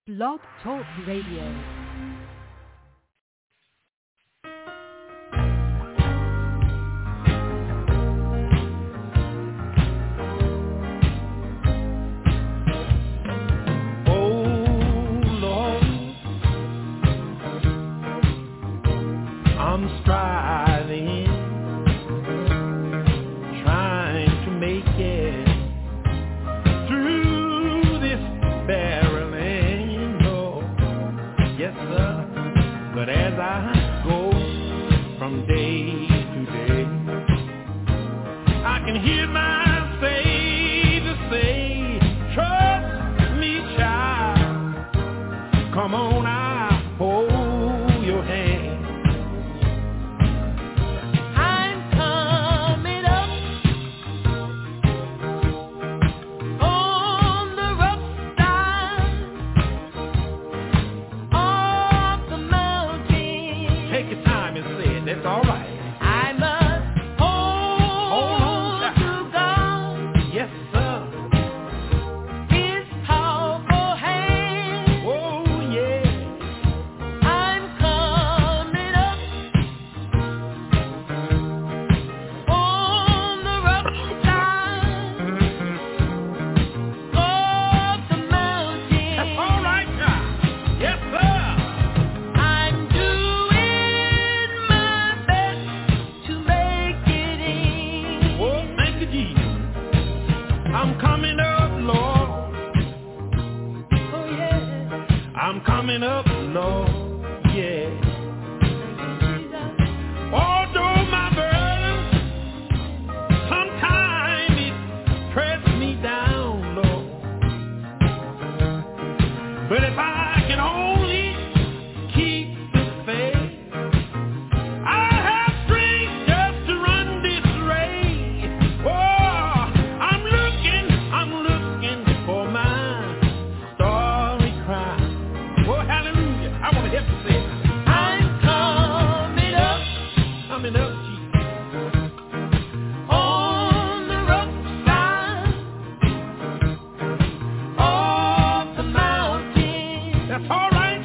Blog Talk Radio. That's all right.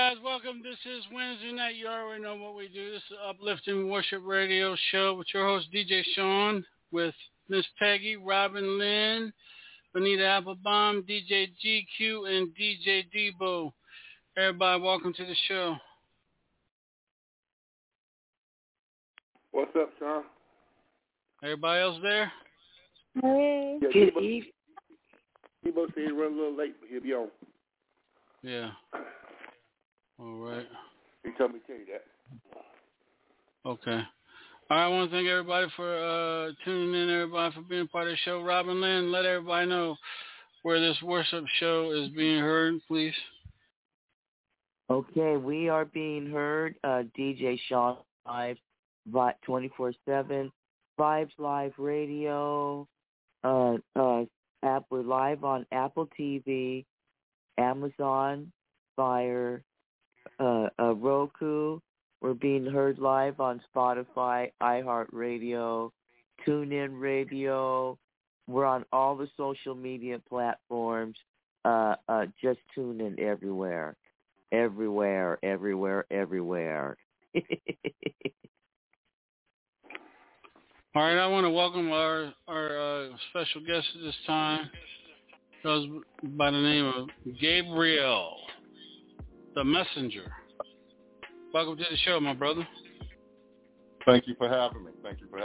guys, welcome. This is Wednesday night. You already know what we do. This is Uplifting Worship Radio Show with your host, DJ Sean, with Miss Peggy, Robin Lynn, Bonita Applebaum, DJ GQ, and DJ Debo. Everybody, welcome to the show. What's up, Sean? Everybody else there? Hey. Yeah, Good evening. Debo said he run a little late, but he'll be on. Yeah. All right. He told me to tell you that. Okay. All right, I want to thank everybody for tuning in, everybody for being part of the show. Robin Lynn, let everybody know where this worship show is being heard, please. Okay, we are being heard, DJ Sean Live, 24/7, Vibes Live Radio, we're live on Apple TV, Amazon Fire, Roku. We're being heard live on Spotify, iHeartRadio, TuneIn Radio. We're on all the social media platforms. Just tune in everywhere. Everywhere. All right, I want to welcome our special guest at this time. Goes by the name of Gabriel, the Messenger. Welcome to the show, my brother. Thank you for having me.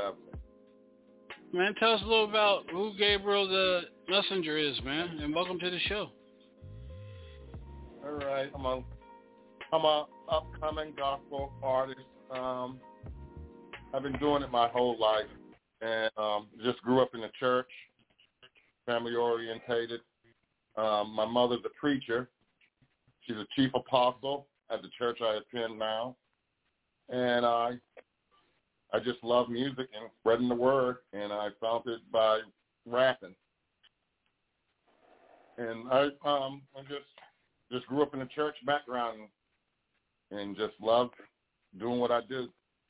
Man, tell us a little about who Gabriel the Messenger is, man, and welcome to the show. All right, I'm a upcoming gospel artist. I've been doing it my whole life, and just grew up in the church, family orientated. My mother's a preacher. She's a chief apostle at the church I attend now, and I just love music and spreading the word, and I found it by rapping. And I just grew up in a church background and just love doing what I do.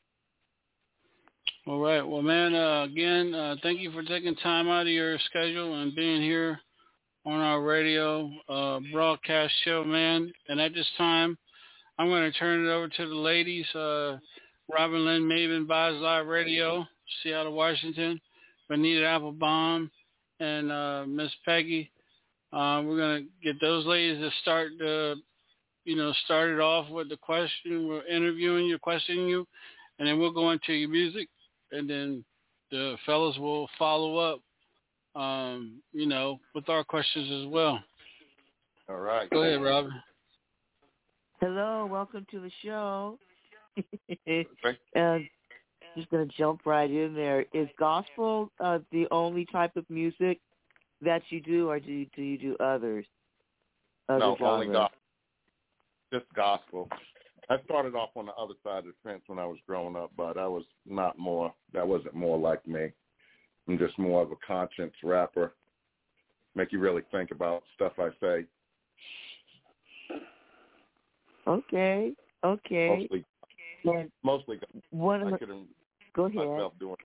All right. Well, man, again, thank you for taking time out of your schedule and being here on our radio broadcast show, man. And at this time, I'm going to turn it over to the ladies, Robin Lynn Maven, Vibes Live Radio, Seattle, Washington, Bonita Applebaum, and Miss Peggy. We're going to get those ladies to start it off with the question. We're interviewing you, questioning you, and then we'll go into your music, and then the fellas will follow up, with our questions as well. All right. Go ahead, Robin. Hello, welcome to the show. Okay. Just going to jump right in there. Is gospel the only type of music that you do, or do you do others? No, only gospel. Just gospel. I started off on the other side of the fence when I was growing up, but that wasn't more like me. I'm just more of a conscience rapper. Make you really think about stuff I say. Okay. Mostly. Go ahead. Myself doing.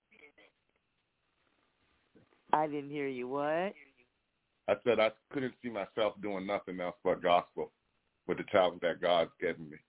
I didn't hear you. What? I said I couldn't see myself doing nothing else but gospel with the talent that God's given me.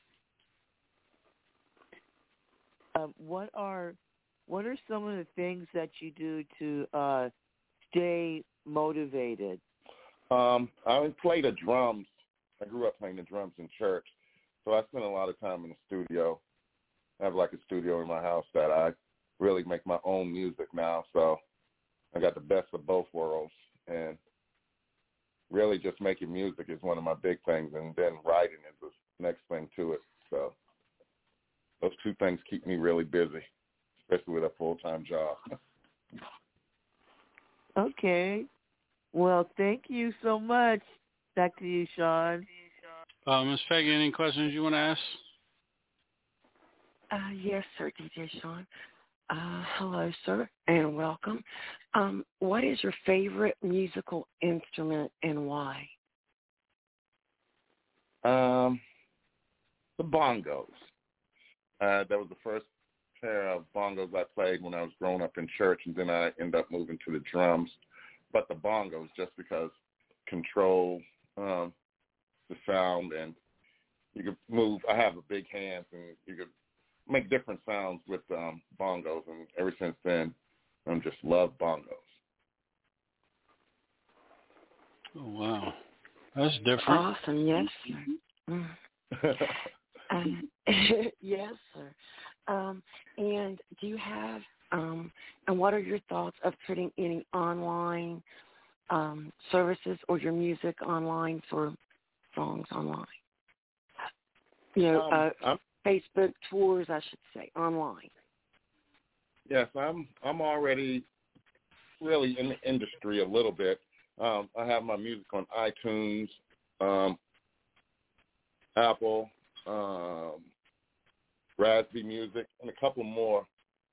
What are some of the things that you do to stay motivated? I play the drums. I grew up playing the drums in church, so I spend a lot of time in the studio. I have like a studio in my house that I really make my own music now, so I got the best of both worlds, and really just making music is one of my big things, and then writing is the next thing to it. So those two things keep me really busy, especially with a full-time job. Okay. Well, thank you so much. Back to you, Sean. Ms. Peggy, any questions you want to ask? Yes, sir, DJ Sean. Hello, sir, and welcome. What is your favorite musical instrument and why? The bongos. That was the first pair of bongos I played when I was growing up in church, and then I ended up moving to the drums. But the bongos, just because control the sound, and could move. I have a big hands, and you could make different sounds with bongos. And ever since then, I just love bongos. Oh, wow. That's different. Awesome. Yes, sir. Yes, sir. And do you have, and what are your thoughts of putting any online services or your music online for songs online? You know, Facebook tours, I should say, online. Yes, I'm already really in the industry a little bit. I have my music on iTunes, Apple, Raspberry Music, and a couple more.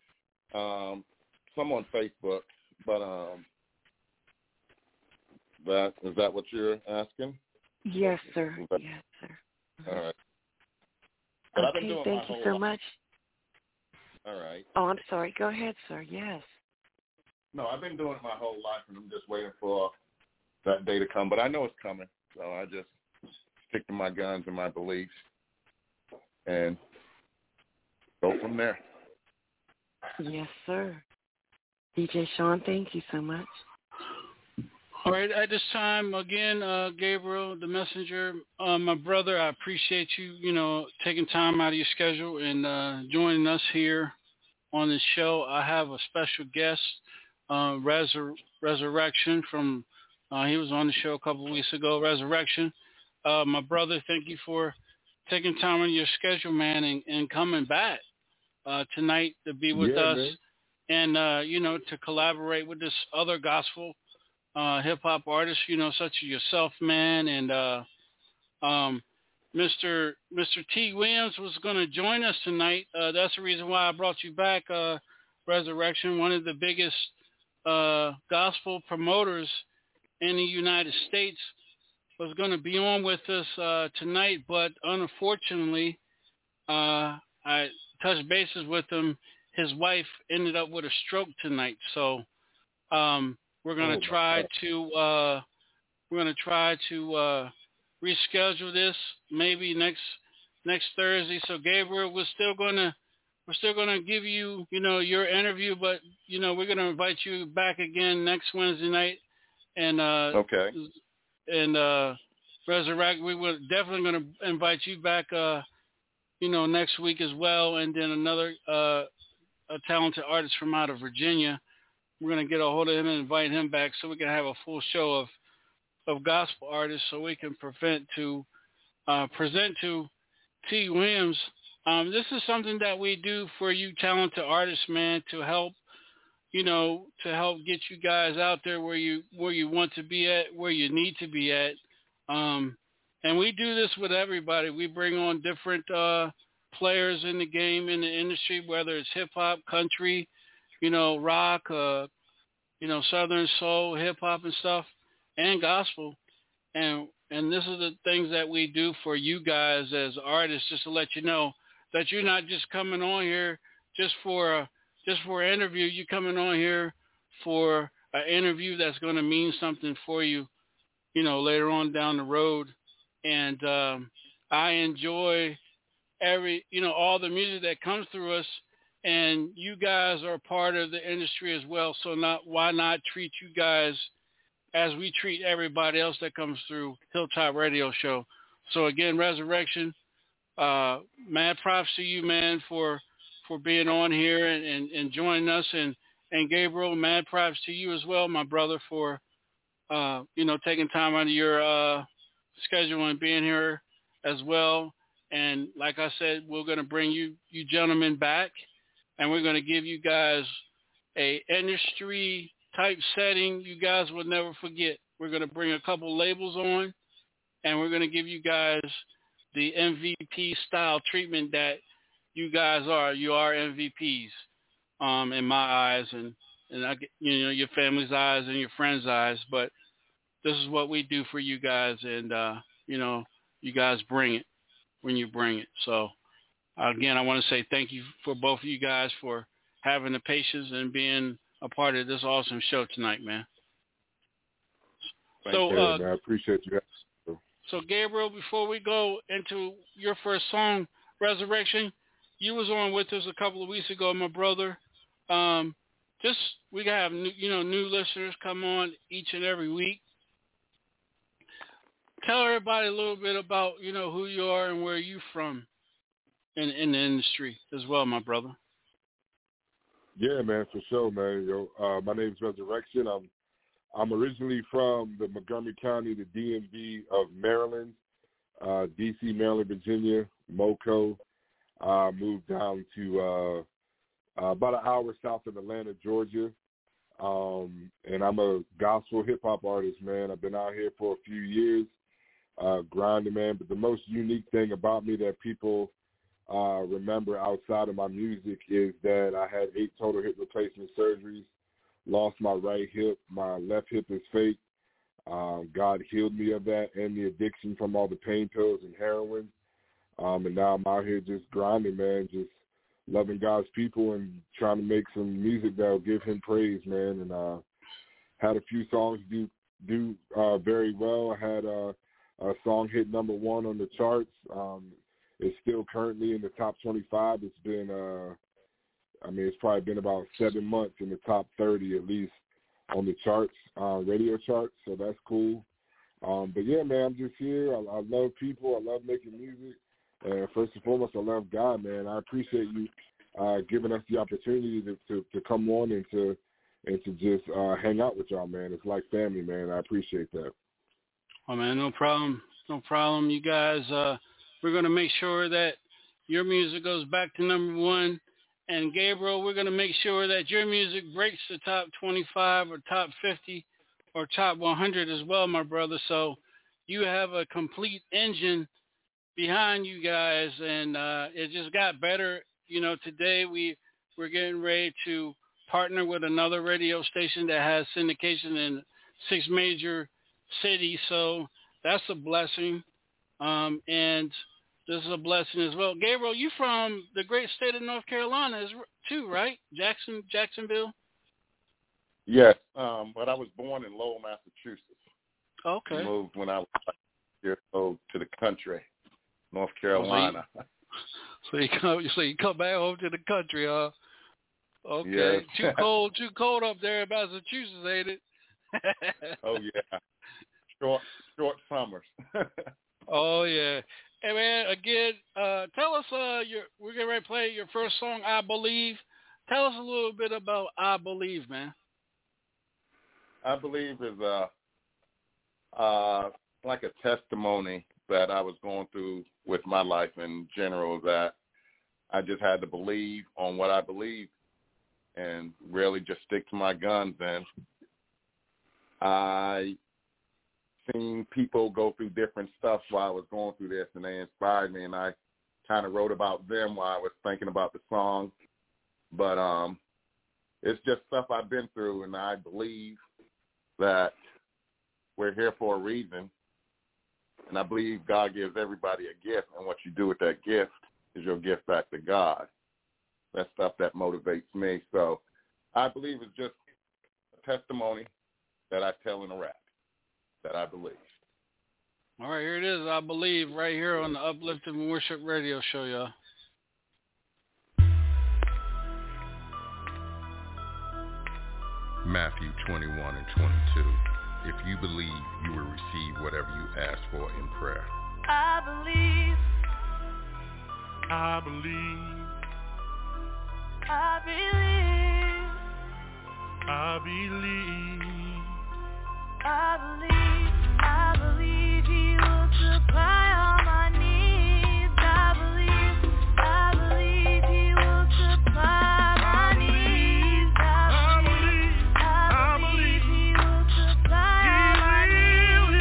Some on Facebook, but is that what you're asking? Yes, sir. Yes, sir. All right. But I've been Okay, doing thank you so much. All right. Oh, I'm sorry. Go ahead, sir. Yes. No, I've been doing it my whole life, and I'm just waiting for that day to come. But I know it's coming, so I just stick to my guns and my beliefs and go from there. Yes, sir. DJ Sean, thank you so much. All right, at this time, again, Gabriel, the messenger, my brother, I appreciate you, taking time out of your schedule and joining us here on this show. I have a special guest, Resurrection from, he was on the show a couple of weeks ago, Resurrection. My brother, thank you for taking time out of your schedule, man, and coming back tonight to be with us man. And, to collaborate with this other gospel hip-hop artists, such as yourself, man, and Mr. T. Williams was going to join us tonight. That's the reason why I brought you back, Resurrection, one of the biggest gospel promoters in the United States, was going to be on with us tonight, but unfortunately, I touched bases with him. His wife ended up with a stroke tonight, so we're going to try to reschedule this maybe next Thursday. So Gabriel, we're still gonna give you your interview, but we're gonna invite you back again next Wednesday night. And okay. And Resurrect, we were definitely gonna invite you back next week as well. And then another a talented artist from out of Virginia. We're going to get a hold of him and invite him back so we can have a full show of gospel artists so we can present to T. Williams. This is something that we do for you talented artists, man, to help get you guys out there where you want to be at, where you need to be at. And we do this with everybody. We bring on different players in the game, in the industry, whether it's hip-hop, country, rock, Southern soul, hip-hop and stuff, and gospel. And this is the things that we do for you guys as artists, just to let you know that you're not just coming on here just for an interview. You're coming on here for an interview that's going to mean something for you, later on down the road. And I enjoy all the music that comes through us, and you guys are a part of the industry as well. So why not treat you guys as we treat everybody else that comes through Hilltop Radio Show. So again, Resurrection, mad props to you, man, for being on here and joining us, and Gabriel, mad props to you as well, my brother, for taking time out of your schedule and being here as well. And like I said, we're going to bring you gentlemen back, and we're going to give you guys a industry type setting you guys will never forget. We're going to bring a couple labels on, and we're going to give you guys the MVP style treatment that you guys are. You are MVPs in my eyes, and I get, your family's eyes and your friends' eyes. But this is what we do for you guys, and you guys bring it when you bring it. So again, I want to say thank you for both of you guys for having the patience and being a part of this awesome show tonight, man. Thank you, man. I appreciate you. So, Gabriel, before we go into your first song, Resurrection, you was on with us a couple of weeks ago, my brother. We have new listeners come on each and every week. Tell everybody a little bit about who you are and where you from in the industry as well, my brother. Yeah, man, for sure, man. My name is Resurrection. I'm originally from the Montgomery County, the DMV of Maryland, D.C., Maryland, Virginia, MoCo. Moved down to about an hour south of Atlanta, Georgia. And I'm a gospel hip-hop artist, man. I've been out here for a few years, grinding, man. But the most unique thing about me that people remember outside of my music is that I had 8 total hip replacement surgeries, lost my right hip, my left hip is fake. God healed me of that and the addiction from all the pain pills and heroin. And now I'm out here just grinding, man, just loving God's people and trying to make some music that will give him praise, man. And had a few songs do very well. I had a song hit number 1 on the charts. It's still currently in the top 25. It's been, it's probably been about 7 months in the top 30 at least on the charts, radio charts. So that's cool. But yeah, man, I'm just here. I love people. I love making music. And first and foremost, I love God, man. I appreciate you giving us the opportunity to come on and to just hang out with y'all, man. It's like family, man. I appreciate that. Oh, man, no problem. No problem. You guys, we're going to make sure that your music goes back to number 1. And, Gabriel, we're going to make sure that your music breaks the top 25 or top 50 or top 100 as well, my brother. So you have a complete engine behind you guys, and it just got better. Today we're getting ready to partner with another radio station that has syndication in 6 major cities, so that's a blessing, and this is a blessing as well. Gabriel, you from the great state of North Carolina too, right? Jacksonville? Yes, but I was born in Lowell, Massachusetts. Okay. Moved when I was 5 years old to the country, North Carolina. So you come back home to the country, huh? Okay. Yes. Too cold up there in Massachusetts, ain't it? Oh yeah. Short summers. Oh yeah. Hey man, again, tell us we're getting ready to play your first song, I Believe. Tell us a little bit about I Believe, man. I Believe is like a testimony that I was going through with my life in general, that I just had to believe on what I believe and really just stick to my guns. And I seen people go through different stuff while I was going through this, and they inspired me, and I kind of wrote about them while I was thinking about the song. But it's just stuff I've been through, and I believe that we're here for a reason. And I believe God gives everybody a gift, and what you do with that gift is your gift back to God. That's stuff that motivates me. So I believe it's just a testimony that I tell in a rap, that I believe. All right, here it is, I Believe, right here on the Uplifting Worship Radio Show, y'all. Matthew 21 and 22. If you believe, you will receive whatever you ask for in prayer. I believe. I believe. I believe. I believe. I believe. I believe he will supply all my needs. I believe. I believe he will supply my needs. I believe. I believe he will supply my needs.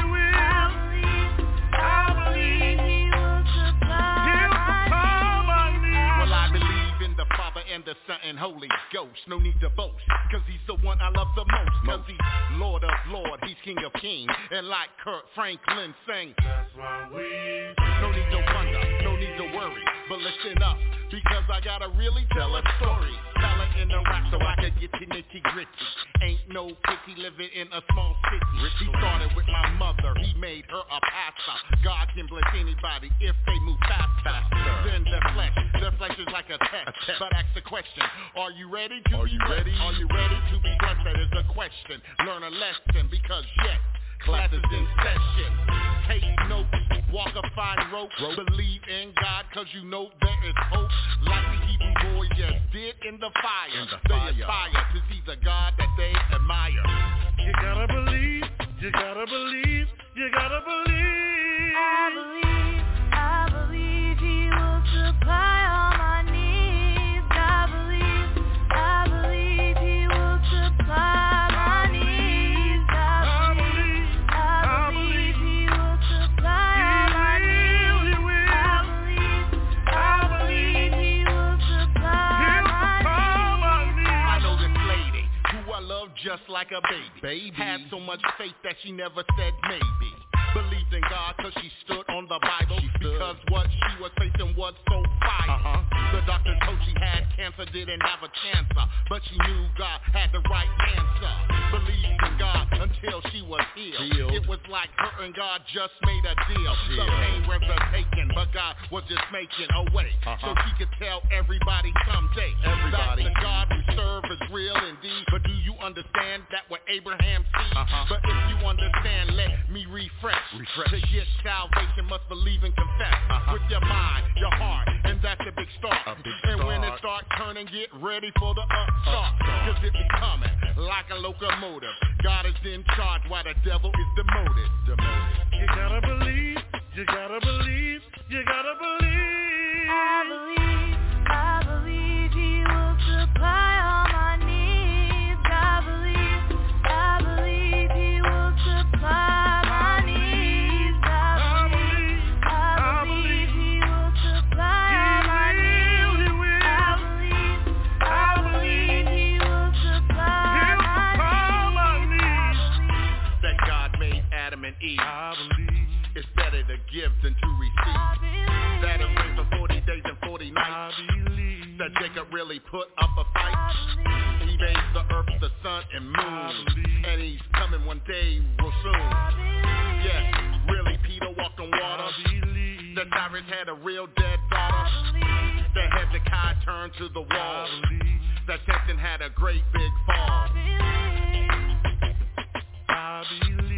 I believe he will supply my needs. Well, I believe in the Father and the Son and Holy Ghost. No need to boast, cause he's the one I love the most. Cause he's Lord of Lords, he's King of Kings. And like Kurt Franklin sang, that's why we no need to wonder, no need to worry. But listen up, because I gotta really tell a story. Tell it in the rap so I can get to nitty gritty. Ain't no pity living in a small city. He started with my mother, he made her a pastor. God can bless anybody if they move faster than the flesh. The flesh is like a test. But ask the question, are you ready to be blessed? Are you ready to be blessed? That is the question. Learn a lesson because yes, class is in session. Take notes, walk a fine rope. Believe in God cause you know there is hope. Like the Hebrew boys just did in the fire. They aspire to see the God that they admire. You gotta believe, you gotta believe, you gotta believe. I believe He will supply all my needs. I believe He will supply my needs. I believe He will supply all my needs. I believe He will supply my needs. I know this lady who I love just like a baby. Had so much faith that she never said maybe. Believed in God cause she stood on the Bible. Because what she was facing was so vital. The doctor told she had cancer, didn't have a chance. But she knew God had the right answer. Believed in God until she was healed. It was like her and God just made a deal. The pain was taken, but God was just making a way. So she could tell everybody someday that the God we serve is real indeed. But do you understand that what Abraham sees? But if you understand, let me refresh. To get salvation must believe and confess with your mind, your heart, and that's a big start. And when it start turning, get ready for the upstart. Cause it be coming like a locomotive. God is in charge while the devil is demoted. You gotta believe, you gotta believe, you gotta believe. I believe He will supply all my needs. I believe He will supply. And Eve. It's better to give than to receive. That it rained for 40 days and 40 nights. That Jacob really put up a fight. He made the earth, the sun, and moon. And he's coming one day real soon. Yes, really Peter walked on water. That Cyrus had a real dead daughter. That Hezekiah turned to the wall. That Samson had a great big fall. I believe.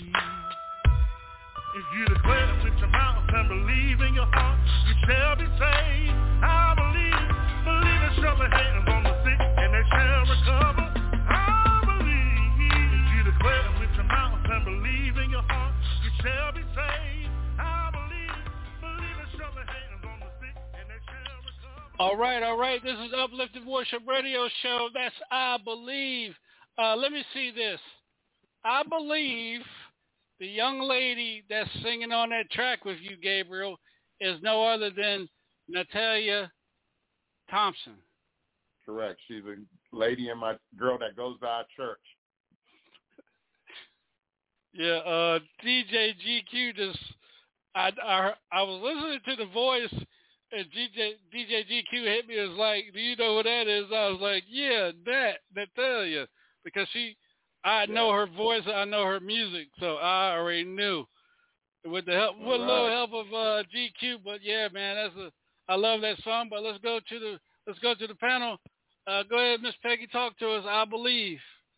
If you declare it with your mouth and believe in your heart, you shall be saved. I believe it shall lay hands on the sick and they shall recover. I believe. If you declare it with your mouth and believe in your heart, you shall be saved. I believe it shall lay hands on the sick and they shall recover. All right. This is Uplifted Worship Radio Show. That's I Believe. Let me see this. I believe the young lady that's singing on that track with you, Gabriel, is no other than Natalia Thompson. Correct. She's a lady in my girl that goes to our church. Yeah, DJ GQ just, I was listening to the voice, and DJ GQ hit me. It was like, do you know who that is? I was like, yeah, Natalia, because I know her voice, I know her music, so I already knew. With the help, with a little help of GQ, but yeah, man, I love that song. But let's go to the panel. Go ahead, Miss Peggy, talk to us. I Believe.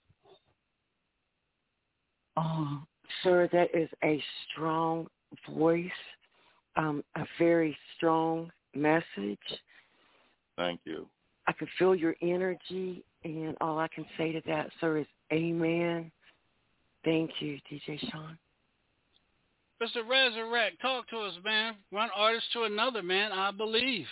Oh, sir, that is a strong voice, a very strong message. Thank you. I can feel your energy, and all I can say to that, sir, is amen. Thank you, DJ Sean. Mr. Resurrect, talk to us, man. One artist to another, man. I Believe.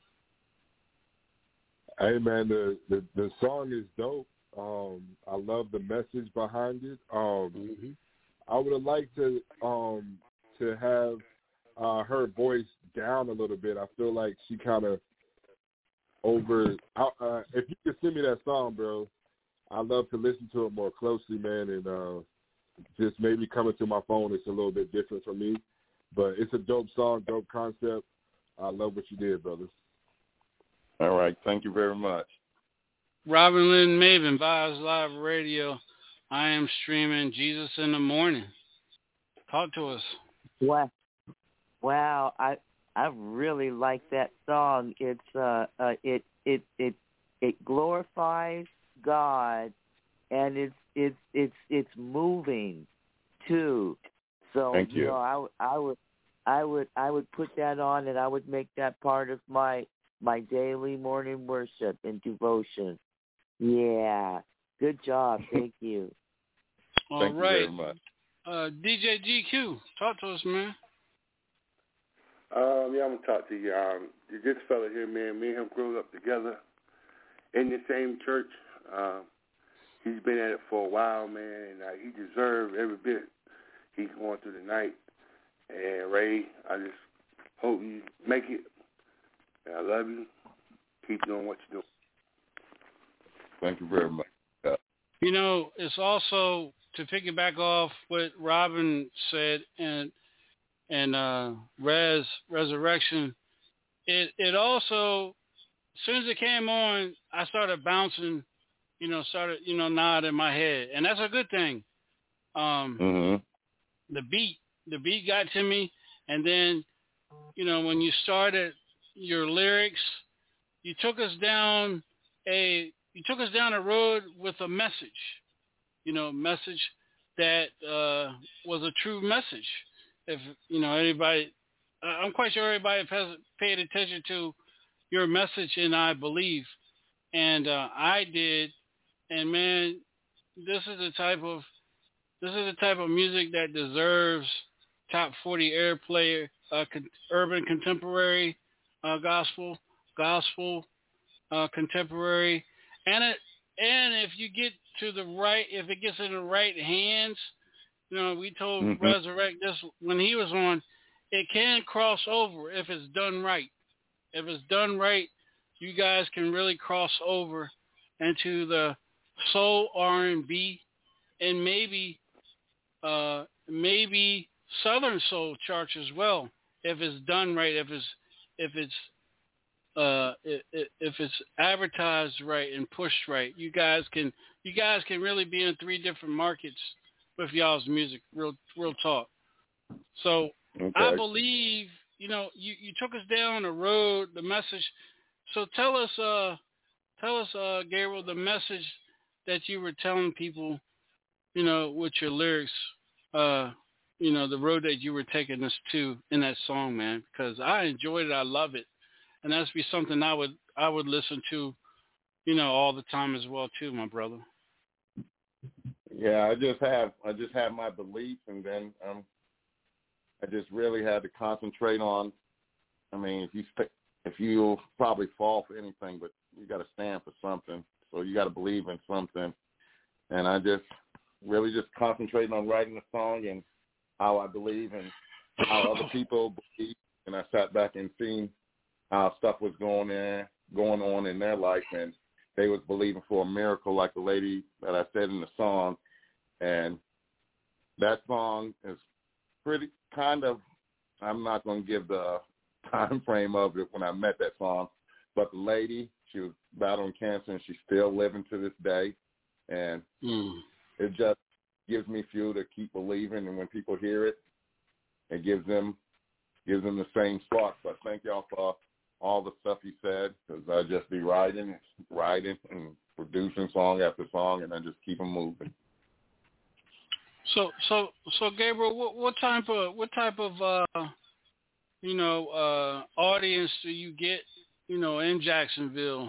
Hey, man, the song is dope. I love the message behind it. I would have liked to have her voice down a little bit. I feel like she kind of if you could send me that song, bro, I'd love to listen to it more closely, man, and just maybe coming to my phone, it's a little bit different for me. But it's a dope song, dope concept. I love what you did, brothers. All right. Thank you very much. Robin Lynn Maven, Vibes Live Radio. I am streaming Jesus in the Morning. Talk to us. Wow. I really like that song. It's it glorifies God, and it's moving too. So Thank you. I would put that on, and I would make that part of my daily morning worship and devotion. Yeah, good job. Thank you. All right. Thank you very much. DJ GQ, talk to us, man. I'm gonna talk to you. This fella here, man. Me and him grew up together in the same church. He's been at it for a while, man. And he deserved every bit he's going through tonight. And Ray, I just hope you make it. And I love you. Keep doing what you're doing. Thank you very much. You know, it's also to piggyback off what Robin said and Resurrection. It also, as soon as it came on, I started bouncing. Nod in my head, and that's a good thing. The beat got to me, and then, when you started your lyrics, you took us down a road with a message, message that was a true message. If anybody, I'm quite sure everybody has paid attention to your message, and I believe, and I did. And man, this is the type of music that deserves top 40 airplay, urban contemporary, gospel contemporary, and if you get if it gets in the right hands, we told Resurrect this when he was on, it can cross over if it's done right. If it's done right, you guys can really cross over into the soul R&B and maybe Southern soul charts as well. If it's done right, if it's advertised right and pushed right, you guys can really be in 3 different markets with y'all's music. Real talk. So okay. I believe you took us down the road, the message. So tell us, Gabriel, the message that you were telling people, with your lyrics, the road that you were taking us to in that song, man. Because I enjoyed it, I love it, and that's be something I would listen to, all the time as well too, my brother. Yeah, I just have my beliefs, and then I just really had to concentrate on. I mean, if you probably fall for anything, but you got to stand for something. So you got to believe in something. And I just really just concentrating on writing a song and how I believe and how other people believe. And I sat back and seen how stuff was going on in their life, and they was believing for a miracle, like the lady that I said in the song. And that song is pretty kind of, I'm not going to give the time frame of it when I met that song, but the lady, she was battling cancer, and she's still living to this day. And it just gives me fuel to keep believing. And when people hear it, it gives them the same spark. So thank y'all for all the stuff you said, because I just be writing and producing song after song, and I just keep them moving. So Gabriel, what type of audience do you get, in Jacksonville,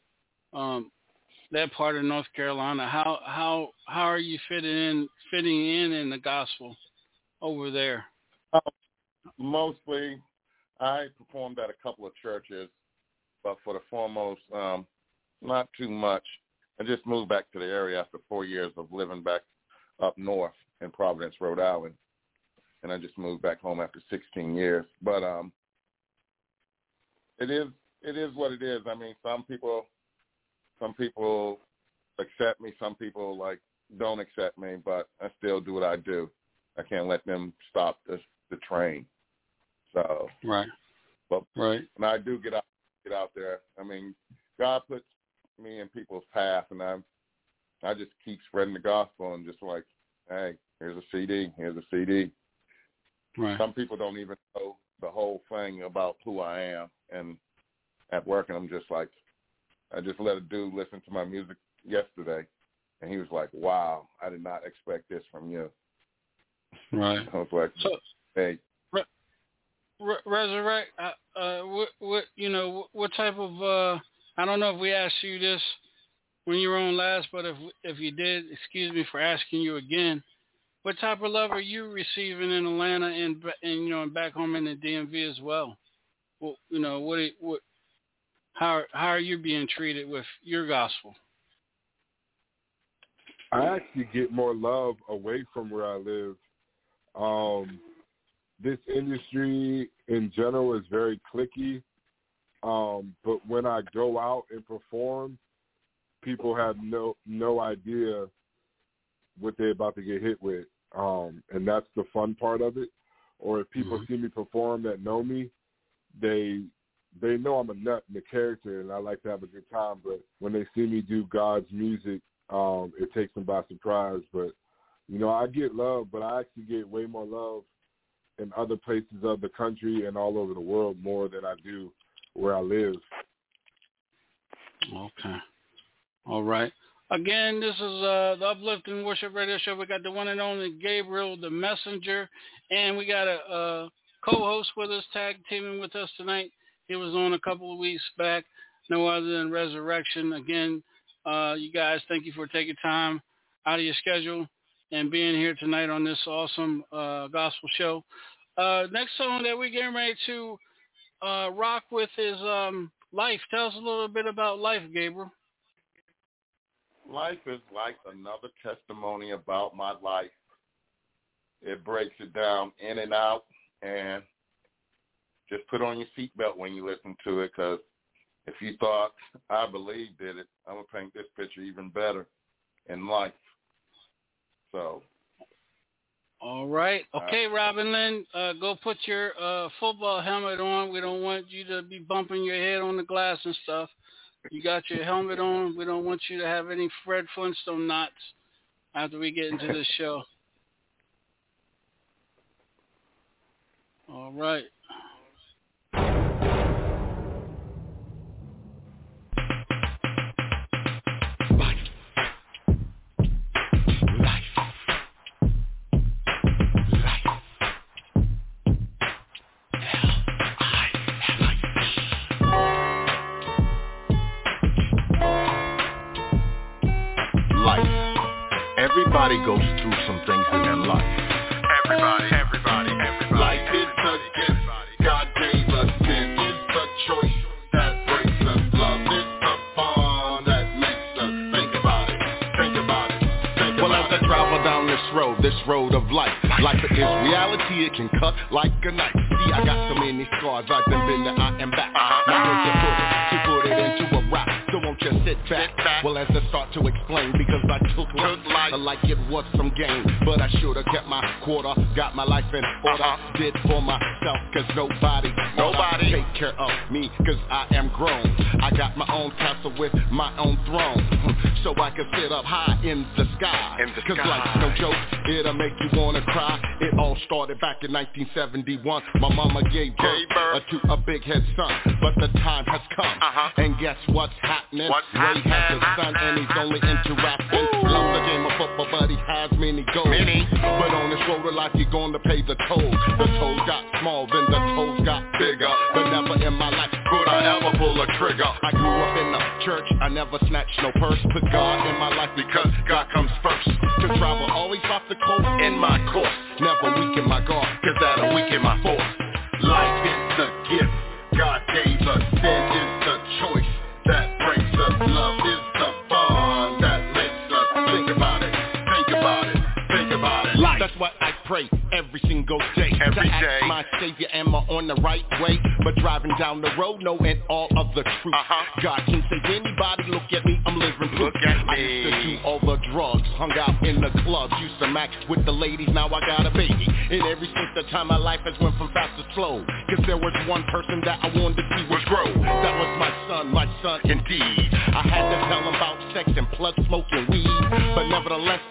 that part of North Carolina? How are you fitting in the gospel over there? Mostly, I performed at a couple of churches, but for the foremost, not too much. I just moved back to the area after 4 years of living back up north in Providence, Rhode Island, and I just moved back home after 16 years. But it is what it is. I mean, some people accept me, some people don't accept me, but I still do what I do. I can't let them stop the train. So right. But right. when I do get out there, I mean, God puts me in people's path, and I just keep spreading the gospel and just like, hey, here's a CD. Right. Some people don't even know the whole thing about who I am. And at work, and I'm just like, I just let a dude listen to my music yesterday, and he was like, wow, I did not expect this from you. Right. I was like, hey. Resurrect, what type of, I don't know if we asked you this when you were on last, but if you did, excuse me for asking you again, what type of love are you receiving in Atlanta and back home in the DMV as well? Well, how are you being treated with your gospel? I actually get more love away from where I live. This industry in general is very cliquey, but when I go out and perform, people have no idea what they're about to get hit with, and that's the fun part of it. Or if people see me perform that know me, they know I'm a nut in the character, and I like to have a good time. But when they see me do God's music, it takes them by surprise. But I get love, but I actually get way more love in other places of the country and all over the world more than I do where I live. Okay. All right. Again, this is the Uplifting Worship Radio Show. We got the one and only Gabriel, the messenger, and we got a co-host with us, tag teaming with us tonight. He was on a couple of weeks back, no other than Resurrection. Again, you guys, thank you for taking time out of your schedule and being here tonight on this awesome gospel show. Next song that we're getting ready to rock with is Life. Tell us a little bit about Life, Gabriel. Life is like another testimony about my life. It breaks it down in and out, and just put on your seatbelt when you listen to it, because if you thought I Believe did it, I'm going to paint this picture even better in life. So. All right. Okay, Robin Lynn, go put your football helmet on. We don't want you to be bumping your head on the glass and stuff. You got your helmet on. We don't want you to have any Fred Flintstone knots after we get into this show. All right. Everybody goes through some things in their life. Everybody. Life is a gift God gave us. Sin is the choice that breaks us. Love is the bond that makes us. Think about it. Well, as I travel down this road of life is reality, it can cut like a knife. See, I got so many scars, I've been there, I am back. Now you put it into a rap. So won't you sit back? Well, as I start to explain, because I took life like it was some game. But I should've kept my quarter, got my life in order. Did for myself, cause nobody take care of me, cause I am grown. I got my own castle with my own throne, so I can sit up high in the sky. Cause life's no joke, it'll make you wanna cry. It all started back in 1971. My mama gave birth to a big head son, but the time has come. And guess what's happening? Ray has a son and he's only into rapping. Loves the game of football, but he has many goals. But on this road of life, you're going to pay the toll. The toll got small, then the tolls got bigger. But never in my life could I ever pull a trigger. I grew up in the church, I never snatched no purse. Put God in my life because God comes first. To travel always off the coast in my course. Never weaken my guard, cause that'll weaken my force. Life is the gift God gave us. Sin is the choice that breaks us. Love is the bond that makes us. Think about it. Life. That's why I pray every single day. Ask my Savior, am I on the right way? But driving down the road, knowing all of the truth. God can save anybody, look at me, I'm living proof. I used to do all the drugs, hung out in the clubs, used to max with the ladies, now I got a baby. And every since the time my life has went from fast to slow, cause there was one person that I wanted to see was grow. That was my son indeed. I had to tell him about sex and plug smoking weed. But nevertheless,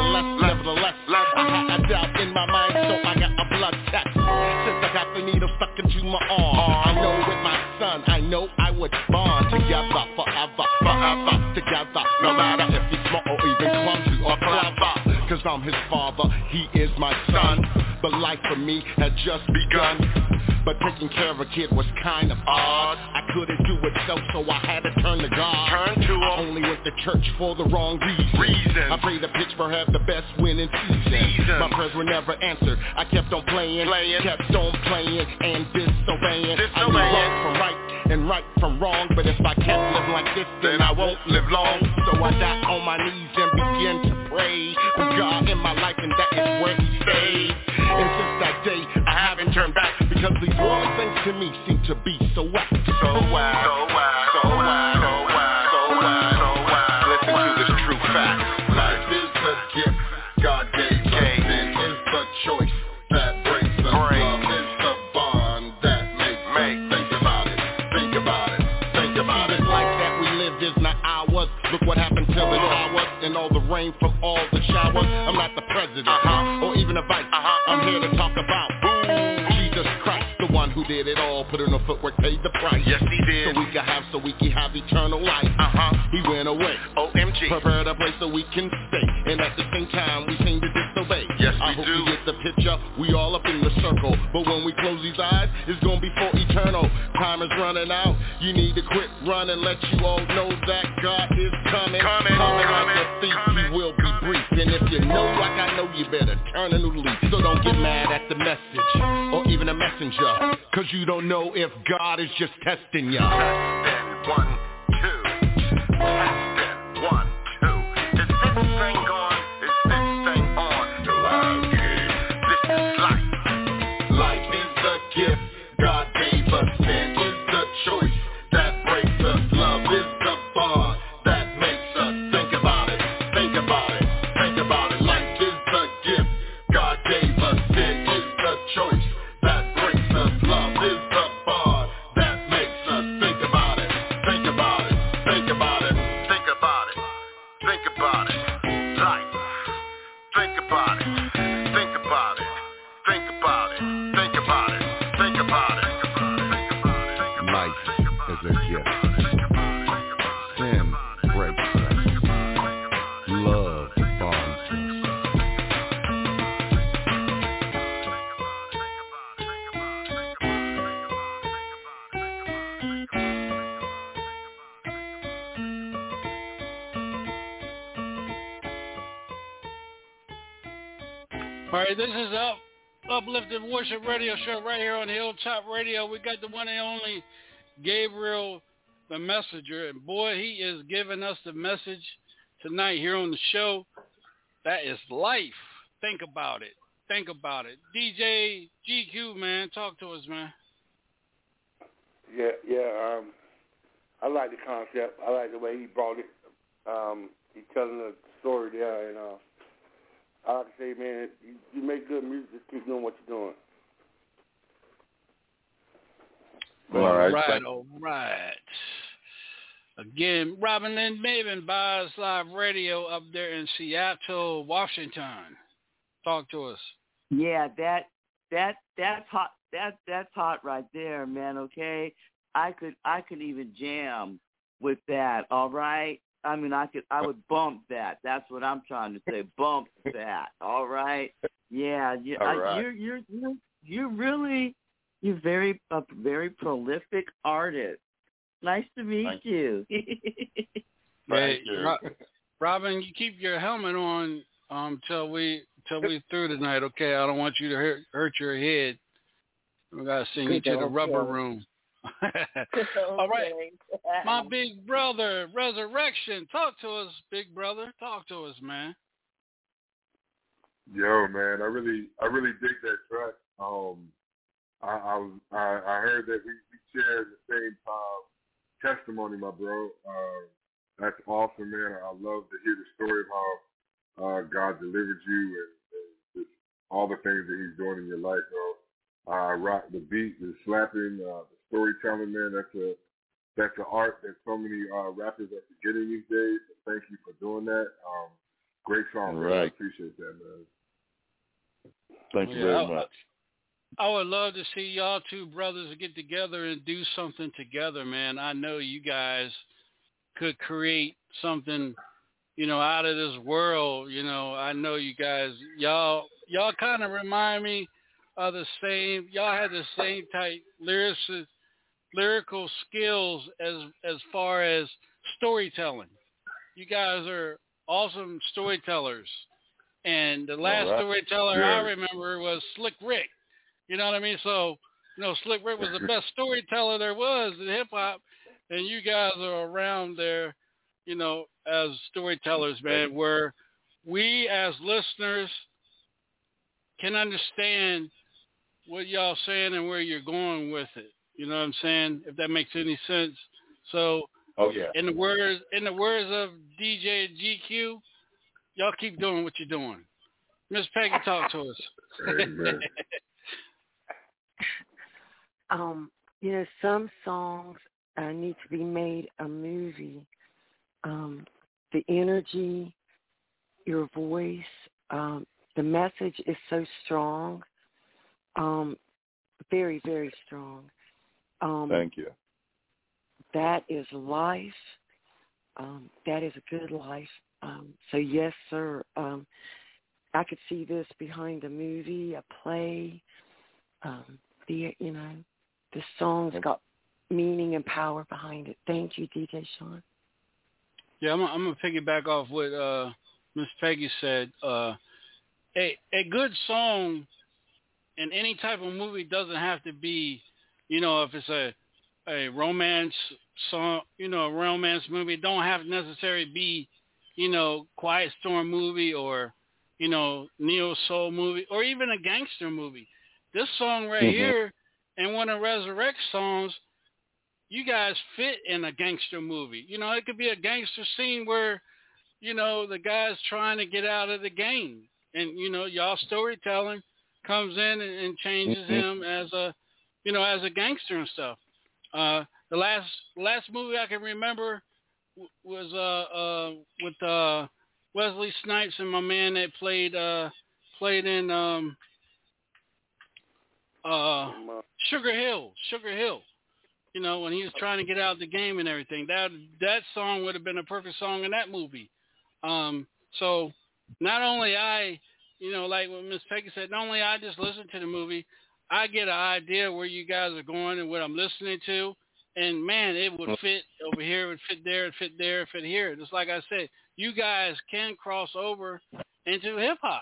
I had a doubt in my mind, so I got a blood test. Since I got the needle stuck into my arm, I know with my son, I know I would bond together forever together. No matter if he's small or even clumsy or clever, cause I'm his father, he is my son. But life for me had just begun. But taking care of a kid was kind of odd. I couldn't do it so I had to turn to God. I only went to church for the wrong reason. I prayed that Pittsburgh had the best winning season. My prayers were never answered. I kept on playing and disobeying. I knew wrong from right and right from wrong, but if I kept living like this, then I won't live long. So I got on my knees and began to pray with God in my life, and that is where he stayed. And since that day, I haven't turned back, because these worldly things to me seem to be so whack. So whack. Listen to this true fact. Life is a gift God gave us. Sin is the choice that breaks us. Love is the bond that makes us. Think about it. Like that we lived is not ours. Look what happened to the towers and all the rain from all the showers. I'm not the president or even a vice. I'm here to talk about Jesus Christ, the one who did it all, put in the footwork, paid the price. Yes, he did. So we can have eternal life. He went away. OMG. Prepared a place so we can stay. And at the same time, we seem to disobey. Yes, I hope do. you get the picture. We all up in the circle. But when we close these eyes, it's gonna be for eternal. Time is running out. You need to quit running. Let you all know that God is coming. Coming like a thief. He will be brief. And if you know like I know, you better turn a new leaf. So don't get mad at the message or even a messenger, cause you don't know if God is just testing ya. Testing 1, 2. Testing 1, 2. Is this thing gone? Is this thing on? This is life. Life is the gift God gave us. Sin is the choice that breaks us. Love is the bond that makes us. Think about it. Life is the gift God gave us. Sin is the choice that breaks us. Love is the bond that makes us. Think about it. Life. Think about it. Life is a gift. Sin breaks us. Love bonds us. All right, this is Uplifted Worship Radio Show right here on Hilltop Radio. We got the one and only Gabriel the Messenger, and boy, he is giving us the message tonight here on the show. That is life. Think about it. DJ GQ, man, talk to us, man. Yeah. I like the concept. I like the way he brought it. He's telling the story there, and I like to say, man, you make good music. Just keep doing what you're doing. All right. Again, Robin Lynn Maven, Bias Live Radio up there in Seattle, Washington. Talk to us. Yeah, that's hot. That's hot right there, man. Okay, I could even jam with that. All right. I mean, I would bump that. That's what I'm trying to say. Bump that. All right. Yeah. You're a very prolific artist. Nice to meet you. Thank you. Robin, you keep your helmet on till we through tonight, okay? I don't want you to hurt your head. We gotta send you to the rubber room. All right, my big brother, Resurrection. Talk to us, big brother. Talk to us, man. Yo, man, I really dig that track. I heard that we shared the same testimony, my bro. That's awesome, man. I love to hear the story of how God delivered you and just all the things that He's doing in your life, bro. Rock the beat, the slapping, the storytelling, man. That's an art that so many rappers are forgetting these days. So thank you for doing that. Great song, man. Right. I appreciate that, man. Thank you very much. I would love to see y'all two brothers get together and do something together, man. I know you guys could create something, out of this world. I know you guys, y'all kind of remind me of the same. Y'all had the same type lyrical skills as far as storytelling. You guys are awesome storytellers. And the last storyteller I remember was Slick Rick. You know what I mean? So, Slick Rick was the best storyteller there was in hip-hop, and you guys are around there, as storytellers, man, where we as listeners can understand what y'all saying and where you're going with it. You know what I'm saying? If that makes any sense. So, in the words of DJ GQ, y'all keep doing what you're doing. Miss Peggy, talk to us. Amen. Some songs need to be made a movie. The energy, your voice, the message is so strong, very, very strong. Thank you. That is life. That is a good life. So yes, sir. I could see this behind a movie, a play. The song's got meaning and power behind it. Thank you, DJ Sean. Yeah, I'm gonna piggyback off what Miss Peggy said. A good song in any type of movie doesn't have to be, if it's a romance song, a romance movie, it don't have to necessarily be, Quiet Storm movie or, neo soul movie or even a gangster movie. This song right here and one of Resurrect's songs, you guys fit in a gangster movie. It could be a gangster scene where, the guy's trying to get out of the game. And, y'all storytelling comes in and changes him as a gangster and stuff. The last movie I can remember was with Wesley Snipes and my man that played in Sugar Hill. When he was trying to get out of the game and everything. That song would have been a perfect song in that movie. So not only I, like what Miss Peggy said, not only I just listen to the movie, I get an idea where you guys are going and what I'm listening to. And, man, it would fit over here, it would fit there, it fit there, it fit here. Just like I said, you guys can cross over into hip-hop.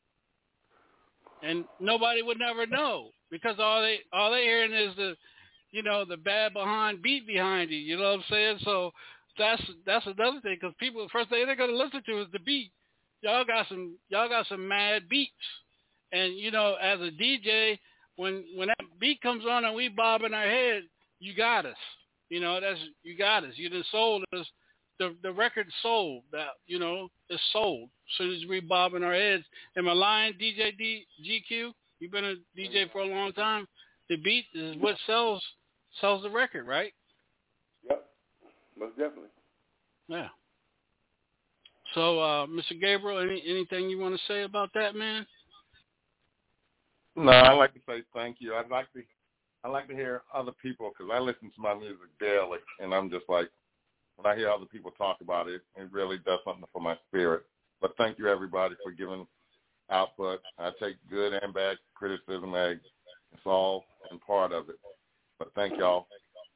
And nobody would never know because all they hearing is the bad beat behind you. You know what I'm saying? So that's another thing because people, the first thing they're going to listen to is the beat. Y'all got some mad beats. And, as a DJ, when that beat comes on and we bob in our head, you got us. You got us. You done sold us. The record sold. That it's sold. As soon as we bob in our heads. Am I lying, DJ GQ? You've been a DJ for a long time. The beat is what sells the record, right? Yep, most definitely. Yeah. So, Mr. Gabriel, anything you want to say about that, man? No, I'd like to say thank you. I'd like to hear other people because I listen to my music daily, and I'm just like, when I hear other people talk about it, it really does something for my spirit. But thank you, everybody, for giving output. I take good and bad criticism. It's all and part of it. But thank y'all.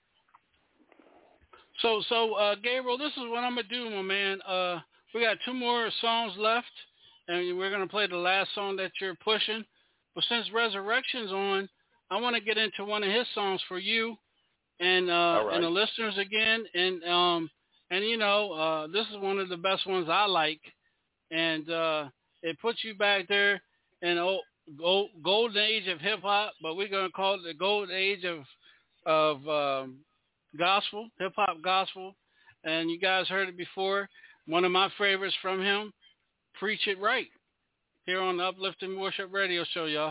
So, Gabriel, this is what I'm going to do, my man. We got 2 more songs left, and we're going to play the last song that you're pushing. But since Resurrection's on, I want to get into one of his songs for you and and the listeners again. And this is one of the best ones I like. And it puts you back there in golden age of hip-hop, but we're going to call it the golden age of gospel, hip-hop gospel. And you guys heard it before. One of my favorites from him, Preach It Right here on the Uplifting Worship Radio Show, y'all.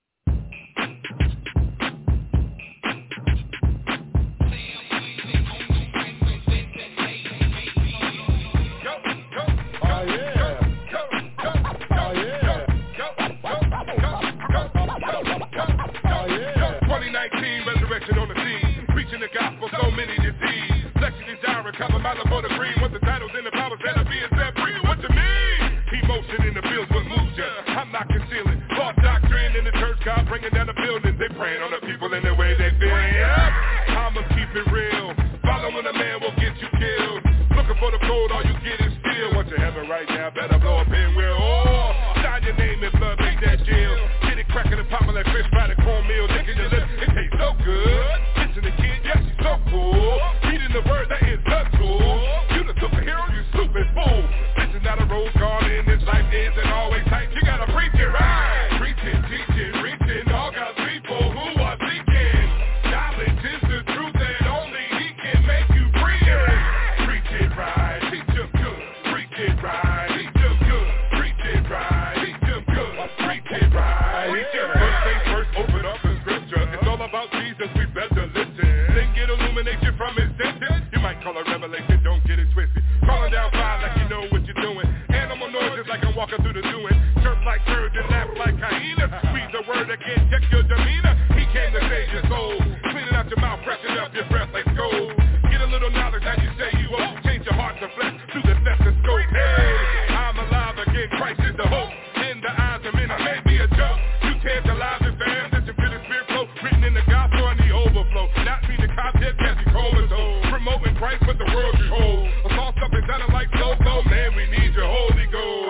On the scene, preaching the gospel, so many disease. Section desire, recover my love for the green. What the titles in the Bible said to be is set free. What you mean? Emotion in the fields, what moves ya? I'm not concealing. False doctrine in the church, God bringing down the buildings. They praying on the people in the way they feel. Yeah, I'ma keep it real. Following a man will get you killed. Looking for the gold, all you get is steel. What you having right now, better blow a pinwheel. Oh, sign your name in blood, make that jail. Get it cracking and popping like fish by the cornmeal. Licking your lips, it tastes so good. Listen to kid, yeah, she's so cool. Reading the word, that is the tool. You the superhero, you stupid fool. This is not a rose garden, this life isn't always tight. You gotta preach it right. Preach it, teach it, reach it. All God's people who are seeking knowledge is the truth that only He can make you free. Preach it right, teach them good. Preach it right, teach them good. Preach it right, teach them good. Preach it right. Preach it first things first, open up the scripture. It's all about Jesus, we better listen. Then get illumination from His sentence. You might call it revelation, don't get it twisted. Calling down fire like you know what you're doing. Animal noises like I'm walking through the doing. Chirp like birds and laugh like hyenas. Read the word again, check your demeanor. He came to save your soul. Cleaning out your mouth, freshen up your breath like gold. Get a little knowledge as you say you owe. Change your heart to flesh through the stethoscope. Hey, I'm alive again, Christ is the hope. In the eyes of men, I may be a joke. You tantalize it, fam. Listen to the spirit flow. Written in the gospel and the overflow. Not me, the content, catch you comatose. Promoting Christ, but the world you hold. A song something sounding like flow, man, we need your Holy Ghost.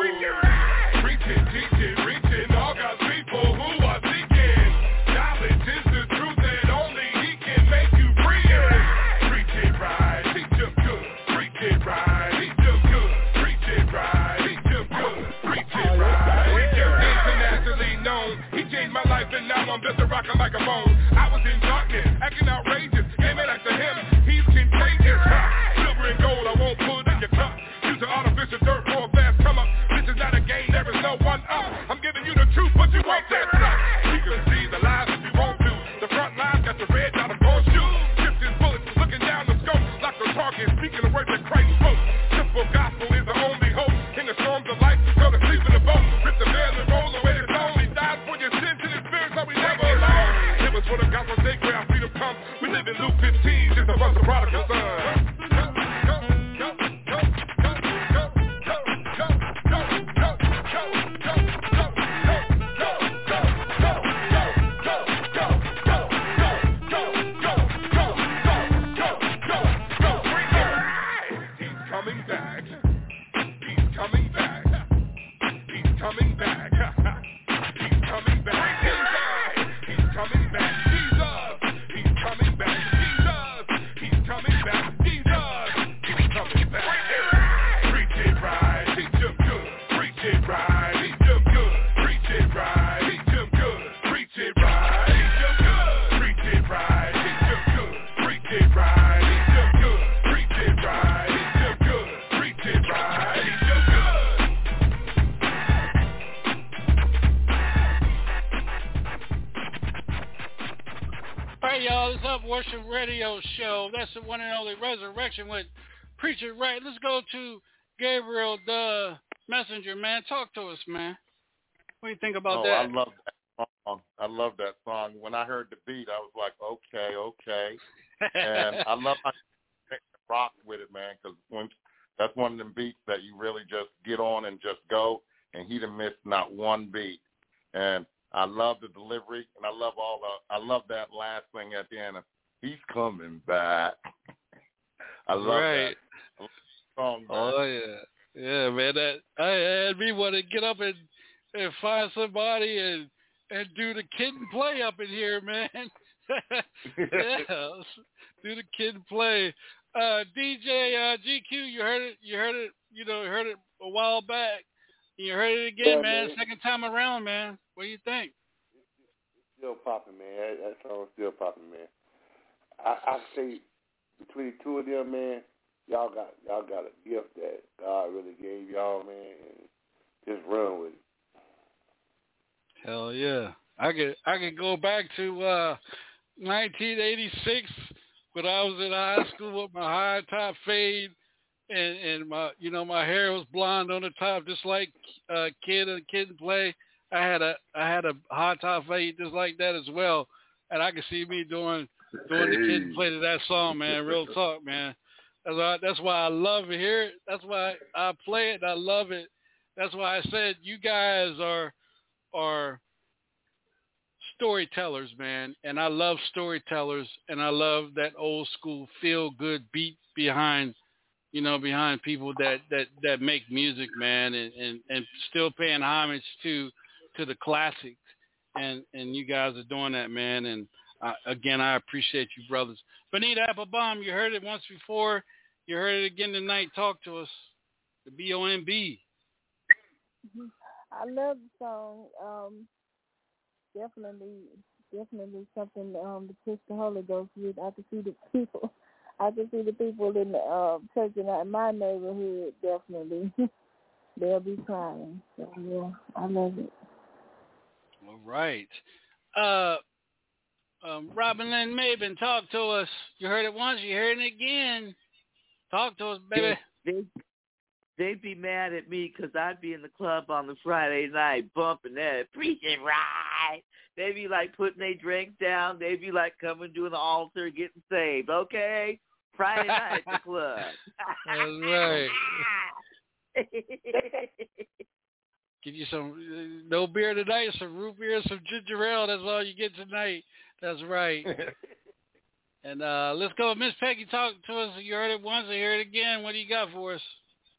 Preach it, teach it, reach it. All God's people who are seeking knowledge is the truth that only He can make you free. Preach it right, teach them good. Preach it right, teach them good. Preach it right, teach them good. Preach it right. Internationally known, He changed my life and now I'm just a rock like a bone. I was in darkness, acting outrageous. Came in after Him, He's contagious. Silver and gold I won't put in your cup. Use an artificial dirt for a fast come up. This is not a game, there is no one up. I'm giving you the truth, but you won't that stuff. You can see the lies if you won't do. The front line got the red dot of gold shoes. Scriptures bullets looking down the scope. Like a target, speaking the words that Christ spoke. Simple gospel is the only hope. In the storms of life, go to sleep in the boat. Rip the veil and roll away the stone. He died for your sins and His spirit, so we never alone. It was for the gospel's sake where our freedom comes. We live in Luke 15, just a bunch of prodigal sons. Worship Radio Show. That's the one and only Resurrection with Preach It Right. Let's go to Gabriel the Messenger, man. Talk to us, man. What do you think about that? I love that song. I love that song. When I heard the beat, I was like, okay. And I love how you rock with it, man, because that's one of them beats that you really just get on and just go, and he done missed not one beat. And I love the delivery, and I love that last thing at the end of, He's coming back. I love that song, man. Oh yeah, man. That I had me want to get up and find somebody and do the kid and play up in here, man. Yeah, do the kid and play. DJ GQ, you heard it. You heard it a while back. You heard it again, man. Second time around, man. What do you think? It's still popping, man. That song's still popping, man. I say between the two of them, man, y'all got a gift that God really gave y'all, man. And just run with it. Hell yeah. I could go back to 1986 when I was in high school with my high top fade and my my hair was blonde on the top just like Kid and Kid and Play. I had a high top fade just like that as well. And I could see me doing the Kid and Play to that song, man. Real talk, man. That's why I love to hear it. That's why I play it and I love it. That's why I said you guys are storytellers, man, and I love storytellers, and I love that old school feel good beat behind people that make music, man, and still paying homage to the classics, and you guys are doing that, man, and again, I appreciate you, brothers. Bonita Applebaum, you heard it once before, you heard it again tonight. Talk to us. The B-O-M-B. I love the song. Definitely something to push the Holy Ghost with. I can see the people in the church in my neighborhood. Definitely, they'll be crying. So yeah, I love it. All right, Robin Lynn Mabin, talk to us. You heard it once, you heard it again. Talk to us, baby. They'd be mad at me because I'd be in the club on the Friday night bumping that, preaching right. They'd be like putting their drinks down. They'd be like coming to the altar, getting saved. Okay? Friday night at the club. That's right. Give you some, no beer tonight, some root beer, some ginger ale. That's all you get tonight. That's right. And let's go. Miss Peggy, talk to us. You heard it once, you heard it again. What do you got for us?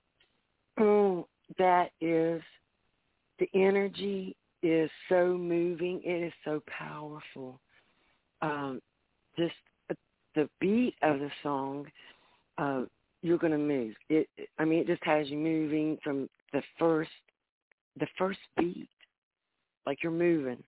That is, the energy is so moving. It is so powerful. Just the beat of the song, you're going to move. It just has you moving from the first beat, like you're moving.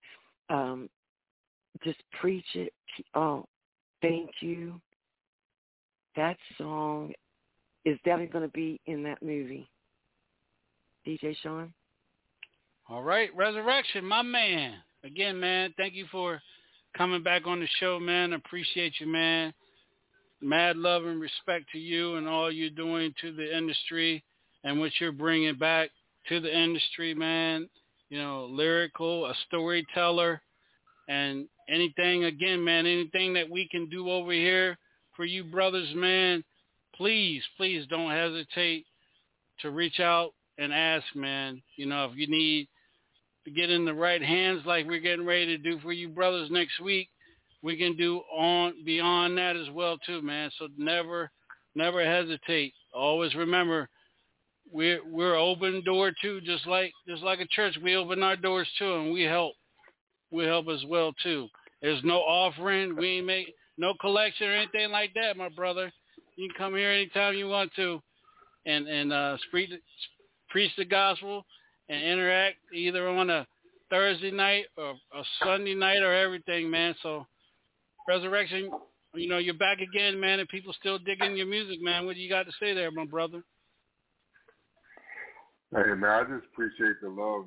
Just preach it. Oh, thank you. That song is definitely going to be in that movie. DJ Sean. All right, Resurrection, my man. Again, man, thank you for coming back on the show, man. Appreciate you, man. Mad love and respect to you and all you're doing to the industry and what you're bringing back to the industry, man. Lyrical, a storyteller, and anything, again, man, anything that we can do over here for you brothers, man, please don't hesitate to reach out and ask, man. If you need to get in the right hands like we're getting ready to do for you brothers next week, we can do beyond that as well too, man. So never hesitate. Always remember, we're open door too, just like a church. We open our doors too, and we help as well too. There's no offering. We ain't make no collection or anything like that, my brother. You can come here anytime you want to, and preach the gospel and interact either on a Thursday night or a Sunday night or everything, man. So Resurrection, you're back again, man, and people still digging your music, man. What do you got to say there, my brother? Hey, man, I just appreciate the love,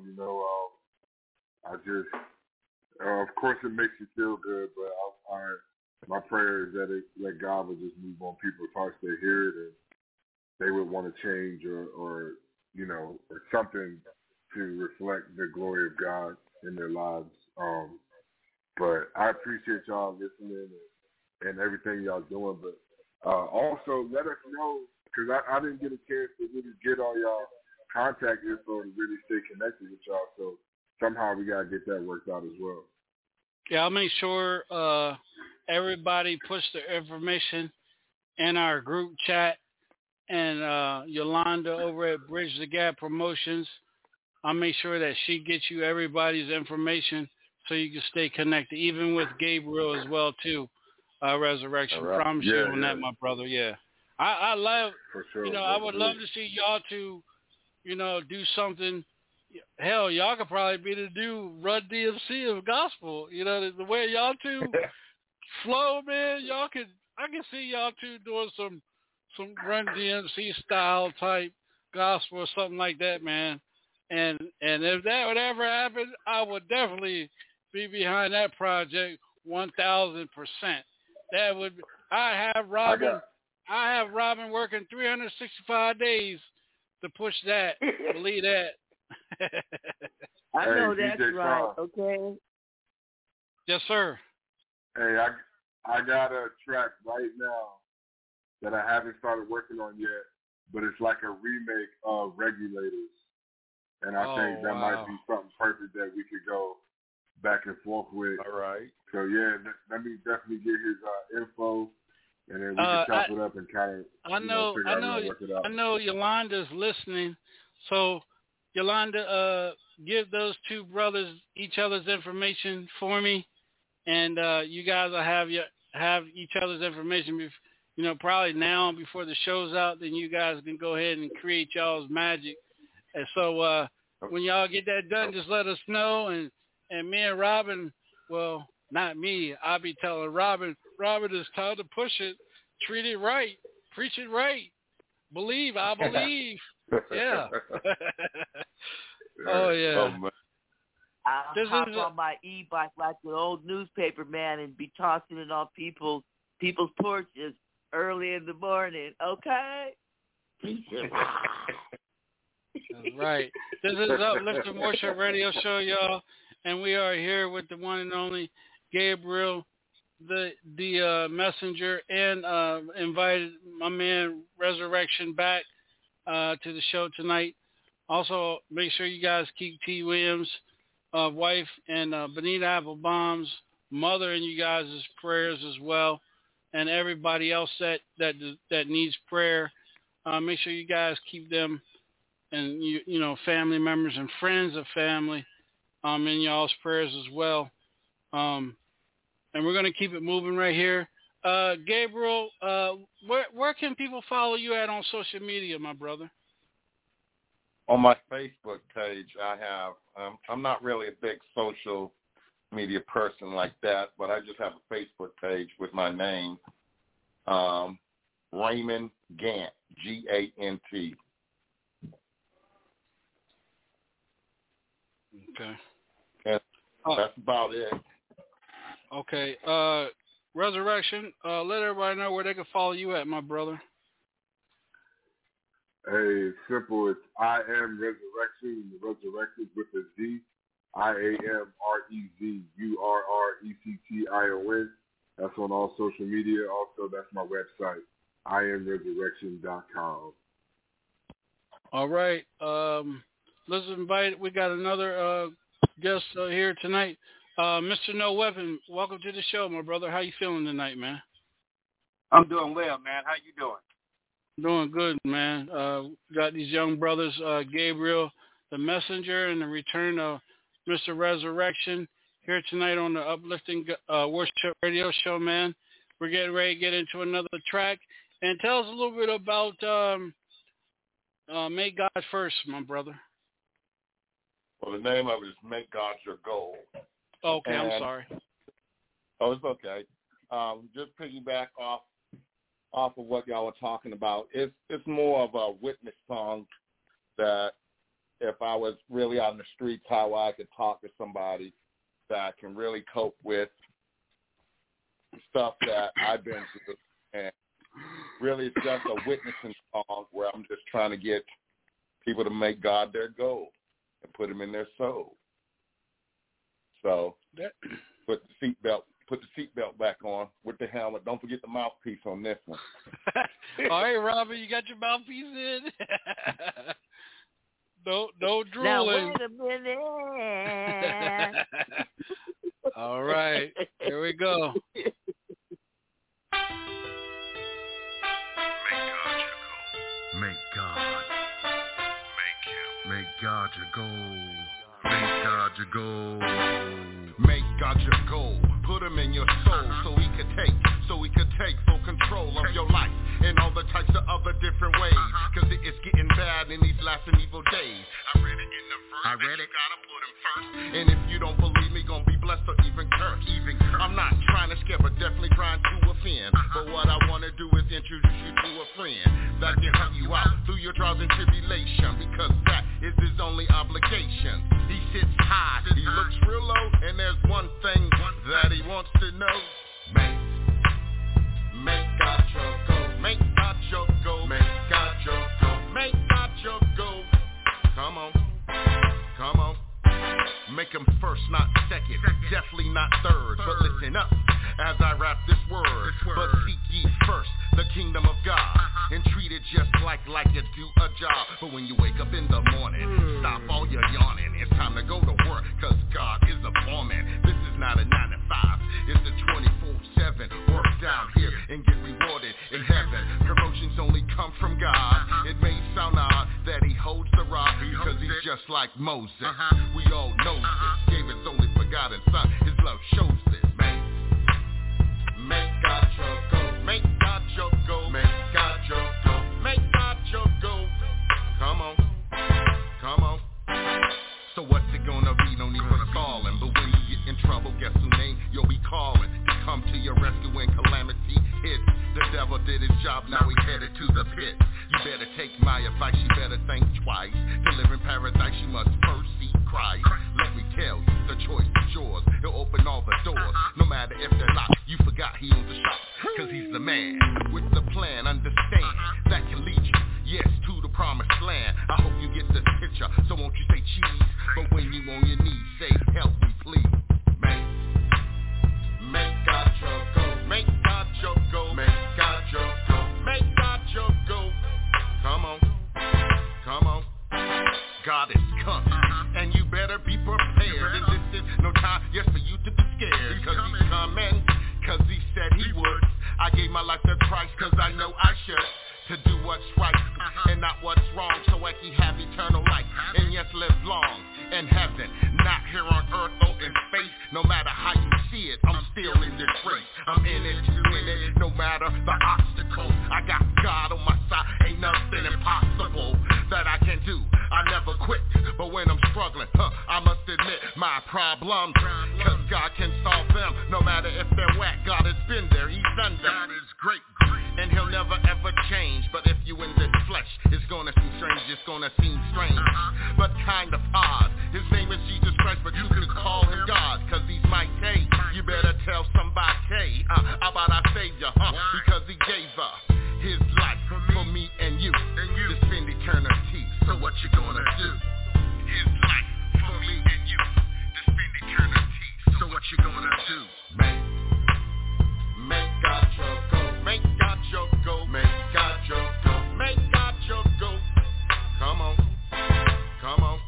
of course it makes you feel good, but my prayer is that God would just move on people's hearts to hear it and they would want to change or something to reflect the glory of God in their lives. But I appreciate y'all listening and everything y'all doing. But also let us know, because I didn't get a chance to really get all y'all contact info to really stay connected with y'all. So somehow we got to get that worked out as well. Yeah, I'll make sure everybody puts their information in our group chat. And Yolanda over at Bridge the Gap Promotions, I'll make sure that she gets you everybody's information so you can stay connected, even with Gabriel as well, too. Resurrection. Right. Promise you on that, my brother. Yeah. I love, for sure, I would love to see y'all two, do something. Hell, y'all could probably be the new Run DMC of gospel. The way y'all two flow, man, I can see y'all two doing some Run DMC style type gospel or something like that, man. And if that would ever happen, I would definitely be behind that project 1,000%. That would. I have Robin working 365 days to push that. Believe that. I know that's DJ right. Sean. Okay. Yes, sir. Hey, I got a track right now that I haven't started working on yet, but it's like a remake of Regulators. And I think that might be something perfect that we could go back and forth with. All right. So, yeah, let me definitely get his info, and then we can chop it up and kind of figure out how to work it out. I know Yolanda's listening. So, Yolanda, give those two brothers each other's information for me, and you guys will have each other's information. Probably now before the show's out. Then you guys can go ahead and create y'all's magic. And so when y'all get that done, just let us know. And me and Robin, well, not me. I'll be telling Robin, it's time to push it. Treat it right. Preach it right. Believe. I believe. Yeah. Oh, yeah. I'll hop on my e-bike like the old newspaper man and be tossing it on people's porches early in the morning. Okay? That's right. This is Uplifting Worship Radio Show, y'all, and we are here with the one and only Gabriel, the messenger, and invited my man Resurrection back to the show tonight. Also, make sure you guys keep T. Williams' wife and Benita Applebaum's mother in you guys' prayers as well, and everybody else that needs prayer. Make sure you guys keep them and family members and friends of family in y'all's prayers as well. And we're going to keep it moving right here. Gabriel, where can people follow you at on social media, my brother? On my Facebook page, I have, I'm not really a big social media person like that, but I just have a Facebook page with my name, Raymond Gant, G-A-N-T. Okay. And that's about it. Okay. Resurrection, let everybody know where they can follow you at, my brother. Hey, it's simple. It's I Am Resurrection. The Resurrected with a Z. IAMREZURRECTION. That's on all social media. Also, that's my website, IamResurrection.com. All right. Let's invite. We got another guest here tonight. Mr. No Weapon, welcome to the show, my brother. How you feeling tonight, man? I'm doing well, man. How you doing? Doing good, man. Got these young brothers, Gabriel, the messenger, and the return of Mr. Resurrection here tonight on the Uplifting Worship Radio Show, man. We're getting ready to get into another track. And tell us a little bit about Make God First, my brother. Well, the name of it is Make God Your Goal. Okay, and, I'm sorry. Oh, it's okay. Just piggyback off of what y'all were talking about. It's more of a witness song that if I was really out in the streets, how I could talk to somebody that can really cope with stuff that I've been through. And really it's just a witnessing song where I'm just trying to get people to make God their goal and put him in their soul. So put the seatbelt back on with the helmet. Don't forget the mouthpiece on this one. All right, Robin, you got your mouthpiece in? No drooling. Now, wait a minute. All right, here we go. Make God your goal. Make God your goal. Make God your goal. Put him in your soul so he could take full control of your life in all the types of other different ways. Cause it's getting bad in these last and evil days. I read it in the verse. You gotta put him first. And if you don't believe me, gonna be blessed or even cursed. I'm not trying to scare, but definitely trying to offend. But what I wanna do is introduce you to a friend that can help you out through your trials and tribulation. Because that is his only only obligation. He sits high, he looks real low, and there's one thing that he wants to know. Make God your goal. Make God your goal. Make God your goal. Make God your goal. Come on. Come on. Make him first, not second. Definitely not third. But listen up as I rap this word. But seek ye first the kingdom of God, and treat it just like you do a job. But when you wake up in the morning, stop all your yawning. It's time to go to work, cause God is a foreman. This is not a 9 to 5. It's a 24/7 work down here and get rewarded in heaven. Promotions only come from God. It may sound odd that he holds the rod, because he's just like Moses. We all know this. Gave his only forgotten son. His love shows this. Make God your goal. Make God your goal. Make God your goal. Make God your goal. Come on. Come on. So what's it gonna be? No need for stalling. But when you get in trouble, guess who name you'll be calling to come to your rescue when calamity hits. The devil did his job, now he headed to the pit. You better take my advice, you better think twice. To live in paradise, you must first seek Christ. Let me tell you, the choice is yours. He'll open all the doors, no matter if they're locked. You forgot he owns the shop, cause he's the man with the plan. Understand, that can lead you, yes, to the promised land. I hope you get this picture, so won't you say cheese? But when you on your knees, say help me please. Make God your goal. Make God your goal. Make God your goal. Make God your goal. Come on. Come on. God is coming, and you better be prepared. And this is no time, yes, for you to be scared. Cause he's coming, cause he said he would. I gave my life to Christ, cause I know I should. To do what's right and not what's wrong, so I can have eternal life and yes, live long in heaven, not here on earth or in space. No matter how you see it, I'm still in this race. I'm in it to win it, no matter the obstacles. I got God on my side, ain't nothing impossible that I can do. I never quit, but when I'm struggling, I must admit my problems, cause God can solve them. No matter if they're whack, God has been there, he's done them. God is great, and he'll never ever change. But if you in this flesh, it's gonna seem strange, it's gonna seem strange, but kind of odd. His name is Jesus Christ, but you could call him God, cause he's mighty. You better tell somebody about our Savior, because he gave his life for me and you to spend eternity. So what you gonna do? His life for me and you to spend eternity. So what you gonna do? Make God your goal. Make God your goal. Make God your goal. Make God your goal. Come on. Come on.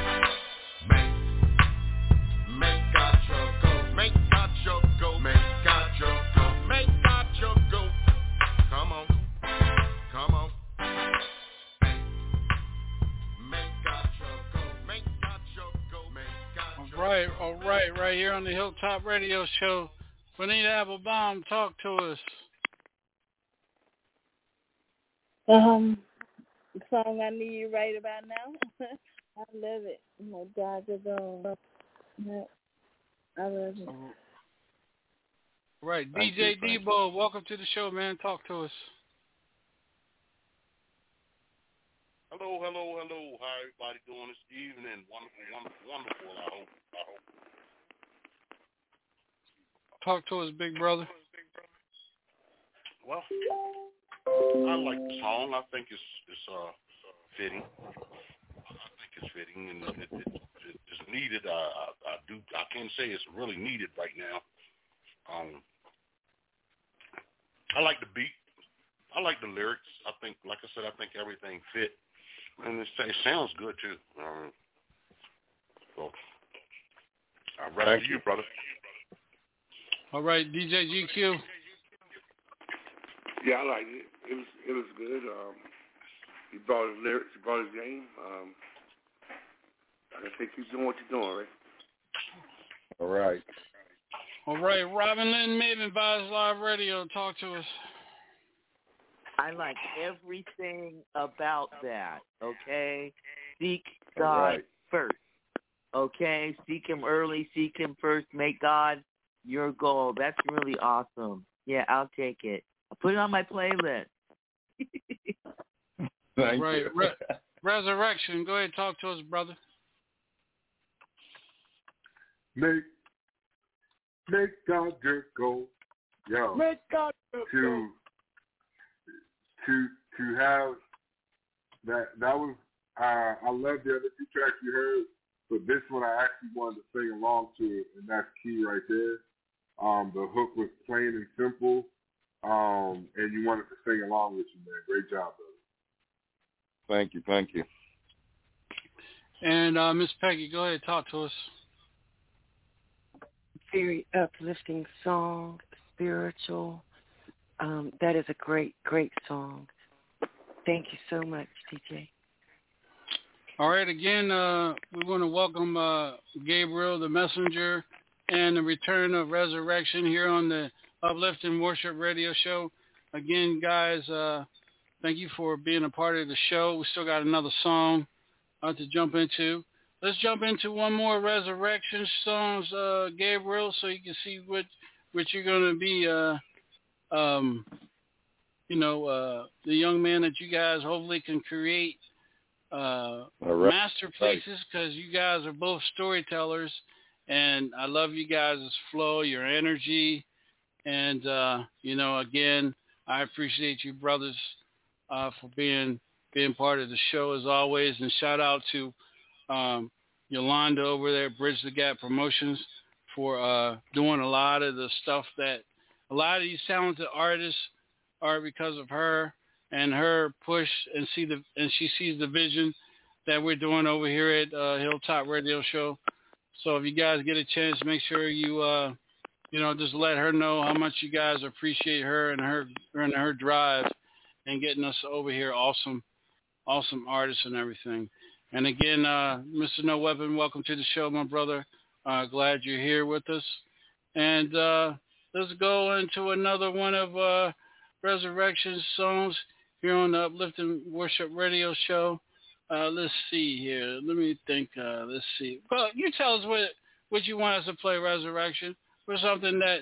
Make God your goal. Make God your goal. Make God your goal. Make God your goal. Come on. Come on. All right, right here on the Hilltop Radio Show. Bonita Applebaum, talk to us. The song I Need You Right About Now. I love it. My God is on. I love it. Right, DJ Debo, welcome to the show, man. Talk to us. Hello. How everybody doing this evening? Wonderful. I hope. Talk to us, big brother. Well, I like the song. I think it's fitting. I think it's fitting, and it's needed. I can't say it's really needed right now. I like the beat. I like the lyrics. I think, like I said, everything fit. And it sounds good, too. So, I'm ready for you, brother. All right, DJ GQ. Yeah, I liked it. It was good. He brought his lyrics. He brought his game. I think keep doing what you're doing, right? All right, Robin Lynn Maven, Vibes Live Radio. Talk to us. I like everything about that, okay? Seek God first, okay? Seek him early, seek him first, make God your goal. That's really awesome. Yeah, I'll take it. I'll put it on my playlist. Thank right. you. Resurrection, go ahead and talk to us, brother. Make God your goal. Yo. Make God your goal. To have that was I love the other 2 tracks you heard, but this one I actually wanted to sing along to it, and that's key right there. The hook was plain and simple, and you wanted to sing along with you, man. Great job, brother. Thank you. And Miss Peggy, go ahead, talk to us. Very uplifting song, spiritual. That is a great, great song. Thank you so much, DJ. All right, again, we want to welcome Gabriel, the messenger, and the return of resurrection here on the Uplifting Worship Radio Show. Again, guys, thank you for being a part of the show. We still got another song to jump into. Let's jump into one more resurrection songs, Gabriel, so you can see what you're going to be, the young man that you guys hopefully can create masterpieces, because you guys are both storytellers, and I love you guys' flow, your energy, and again, I appreciate you brothers for being part of the show as always, and shout out to Yolanda over there at Bridge the Gap Promotions for doing a lot of the stuff that a lot of these talented artists are because of her and her push, and she sees the vision that we're doing over here at Hilltop Radio Show. So if you guys get a chance, make sure you just let her know how much you guys appreciate her and her drive and getting us over here. Awesome artists and everything. And again, Mr. No Weapon, welcome to the show, my brother. Glad you're here with us. And let's go into another one of Resurrection songs here on the Uplifting Worship Radio Show. Let's see here. Let me think. Let's see. Well, you tell us what you want us to play, Resurrection, for something that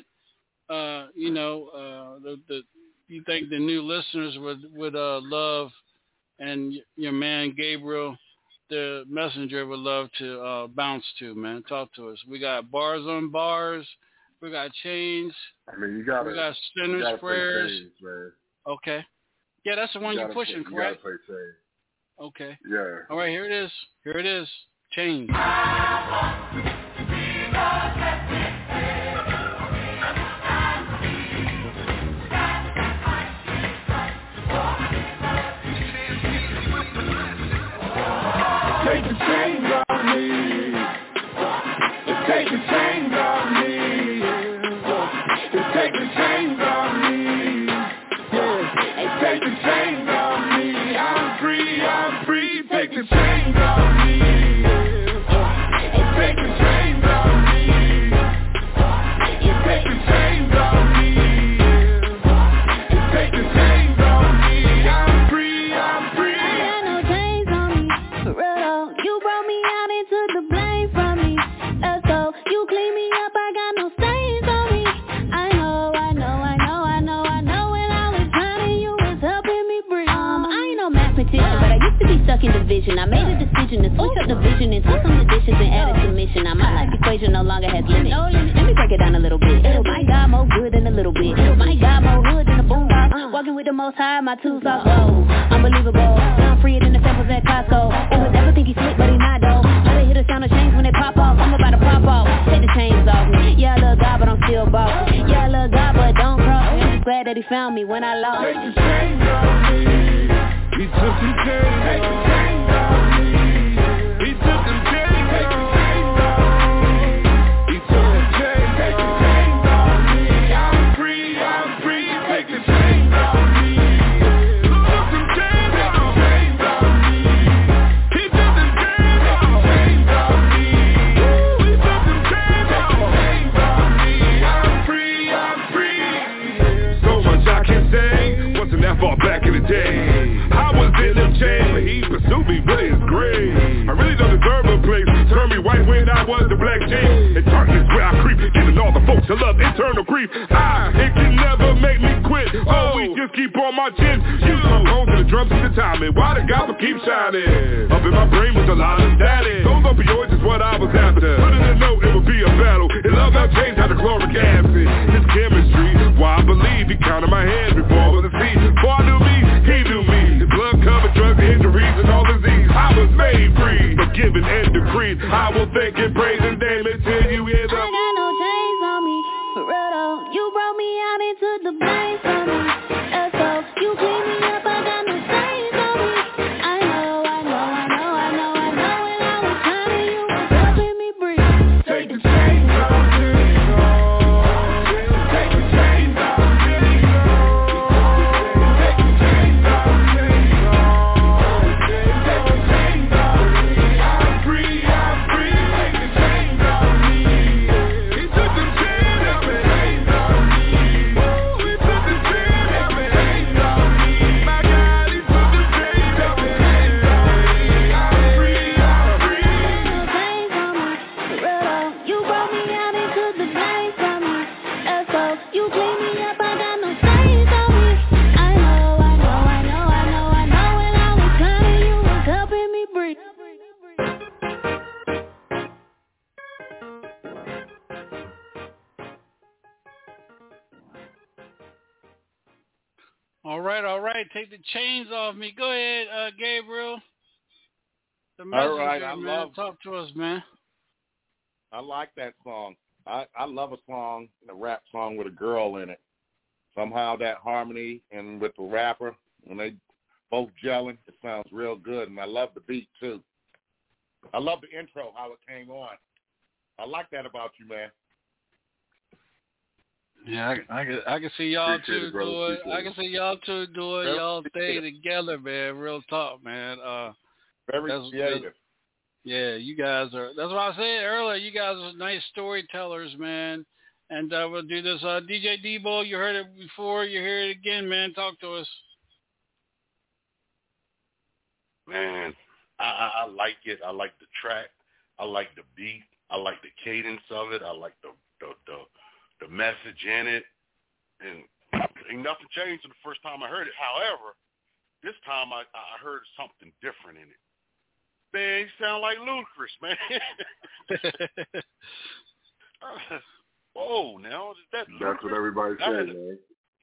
you think the new listeners would love, and your man Gabriel, the messenger, would love to bounce to. Man, talk to us. We got Bars on Bars. We got Chains. I mean, we got Sinner's Prayers. Chains, man. Okay. Yeah, that's the one you're pushing, correct? You gotta play Chains. Okay. Yeah. All right, here it is. Chains. Take the chains off me. Take the chains off me. Take the chains off me. Yeah. Take the chains off me. I'm free. Take the chains off me. Take the chains off me. Take the chains off me. Take the chains off me. I'm free. I got no chains on me, for real. You brought me out and took the blame from me. Let's go. You clean me up, I got no stains on me. I know. When I was drowning, you was helping me breathe. I ain't no mathematician, but I used to be stuck in division. I made a decision to switch up the vision and took some additions and added submission. Now my life equation no longer has limits. Let me break it down a little bit. My God, more good than a little bit. My God, more hood than a boombox. Walking with the Most High, my tools off. Unbelievable. Now I'm freer than the samples at Costco. They would never think he's slick, but he not though. How they hear the sound of chains when they pop off. I'm about to pop off. Take the chains off me. Yeah, I love God, but I'm still bossy. Yeah, I love God, but don't cross me. I'm just glad that he found me when I lost. Take the chains off me. He took some chains off. Take the chains off me. He took some chains off. Take the chains off me. He took the chains. Take the chains off me. I'm free. Take the chains off me. He took some chains off. Take the chains off me. He took the chains off. Chains off me. He took some chains off. Chains off me. I'm free. So much I can say. Wasn't that far back in the day. I was in them chains, but he pursued me with his grave. I really don't deserve a place. Turned me white when I was the black jean. And darkness where I creep, giving all the folks to love internal grief. It can never make me quit. Oh, we just keep on my chin. Use my bones to the drums and the timing. Why the gospel keep shining? Up in my brain was a lot of static. Those opioids is what I was after. Put in a note, it would be a battle. believe he counted my hands before I was a seed. Before I knew me, he knew me. His blood covered drugs, injuries, and all disease. I was made free, forgiven and decreed. I will thank and praise and name it till you hear the. I got no chains on me, for real though. You brought me out into the blaze on me. That's all. You clean me up, I got no stains on me. I know. And I was trying, you was helping me breathe. Take the chains off me. Take the chains off me. Take the chains off me. Take the chains off me. I'm free. Take the chains off me. He took the chains off me. He took the chains off me. My God, he took the chains off me. I'm free. Chains on me, for real though. You brought me out into the blaze on me. That's all. You clean me up, I got no stains on me. I know. And I was trying, you was helping me breathe. All right. Take the chains off me. Go ahead, Gabriel. The All messenger, right, I man. love. Talk to us, man. I like that song. I love a song, a rap song with a girl in it. Somehow that harmony and with the rapper, when they both gelling, it sounds real good. And I love the beat, too. I love the intro, how it came on. I like that about you, man. Yeah, I can see y'all Appreciate two it, brother. do it. Appreciate I can see y'all two do it. Very Y'all stay creative. together, man. Real talk, man. Very creative. Yeah, you guys are. That's what I said earlier. You guys are nice storytellers, man. And we'll do this. DJ Debo, you heard it before. You hear it again, man. Talk to us. Man, I like it. I like the track. I like the beat. I like the cadence of it. I like the message in it. And ain't nothing changed from the first time I heard it. However, this time I heard something different in it. Man, you sound like Ludacris, man. Whoa, now is that Ludacris? That's what everybody said, man.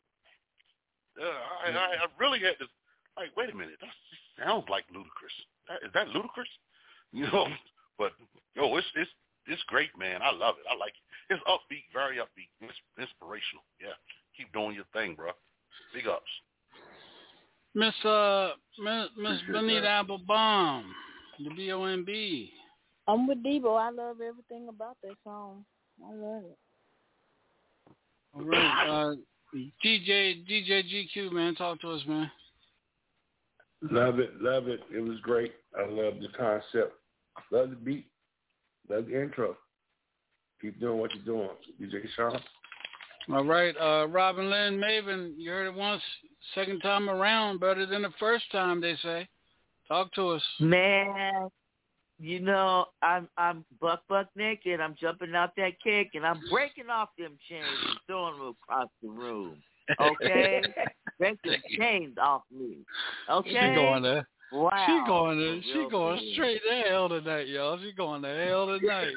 I really had to, like, wait a minute, that sounds like Ludacris. Is that Ludacris? You know, but yo, it's great, man. I love it. I like it. It's upbeat, very upbeat. It's inspirational. Yeah, keep doing your thing, bro. Big ups. Miss Benita Applebaum, the BOMB. I'm with Debo. I love everything about that song. I love it. All right, DJ GQ, man, talk to us, man. Love it. It was great. I love the concept. Love the beat. Love the intro. Keep doing what you're doing, DJ Sean. All right, Robin Lynn Maven, you heard it once, second time around, better than the first time, they say. Talk to us. Man, you know, I'm buck naked. I'm jumping out that cake, and I'm breaking off them chains and throwing them across the room. Okay? Break the chains off me. Okay? She going there. Wow. She going there. She Real going good. straight to hell tonight, y'all. She going to hell tonight.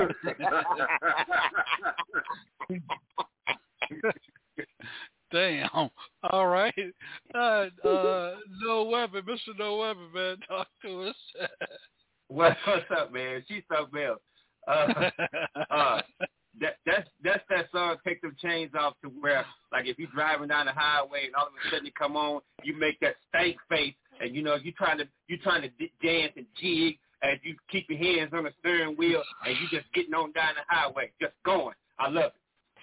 Damn. All right. No Weapon. Mr. No Weapon, man. Talk to us. What's up, man? She's so real. That's that song, Take Them Chains Off, to where, like, if you're driving down the highway and all of a sudden you come on, you make that stank face, and, you know, you're trying to dance and jig as you keep your hands on the steering wheel, and you just getting on down the highway, just going. I love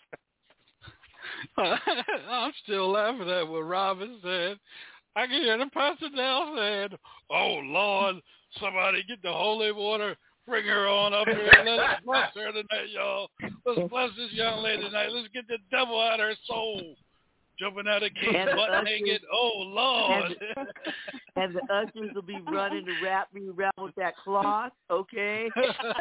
it. I'm still laughing at what Robin said. I can hear the pastor now saying, "Oh, Lord, somebody get the holy water. Bring her on up here. Let's bless her tonight, y'all. Let's bless this young lady tonight. Let's get the devil out of her soul." Jumping out of kids, butt naked. Oh, Lord. And the ushers will be running to wrap me around with that cloth, okay?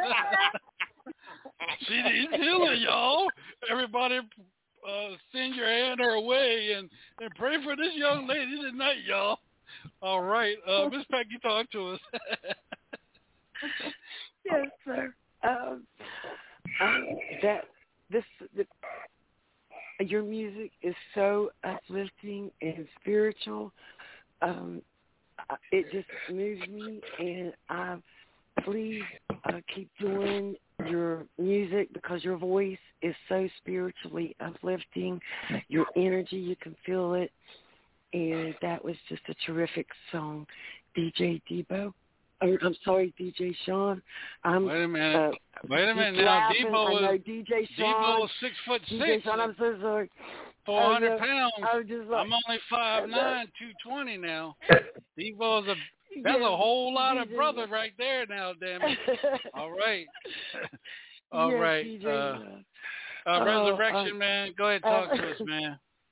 She needs healing, y'all. Everybody send your hand her way and pray for this young lady tonight, y'all. All right. Miss Peggy, talk to us. Yes, sir. Your music is so uplifting and spiritual. It just moves me, and please keep doing your music because your voice is so spiritually uplifting. Your energy, you can feel it, and that was just a terrific song, DJ Debo. I'm sorry, DJ Sean. Wait a minute. Now, Debo is 6'6". DJ Sean, I'm so sorry. 400 pounds. I'm only 5'9", 220 now. Debo's that's a whole lot of brother right there now, damn it. All right. All right. Resurrection, man. Go ahead and talk to us, man.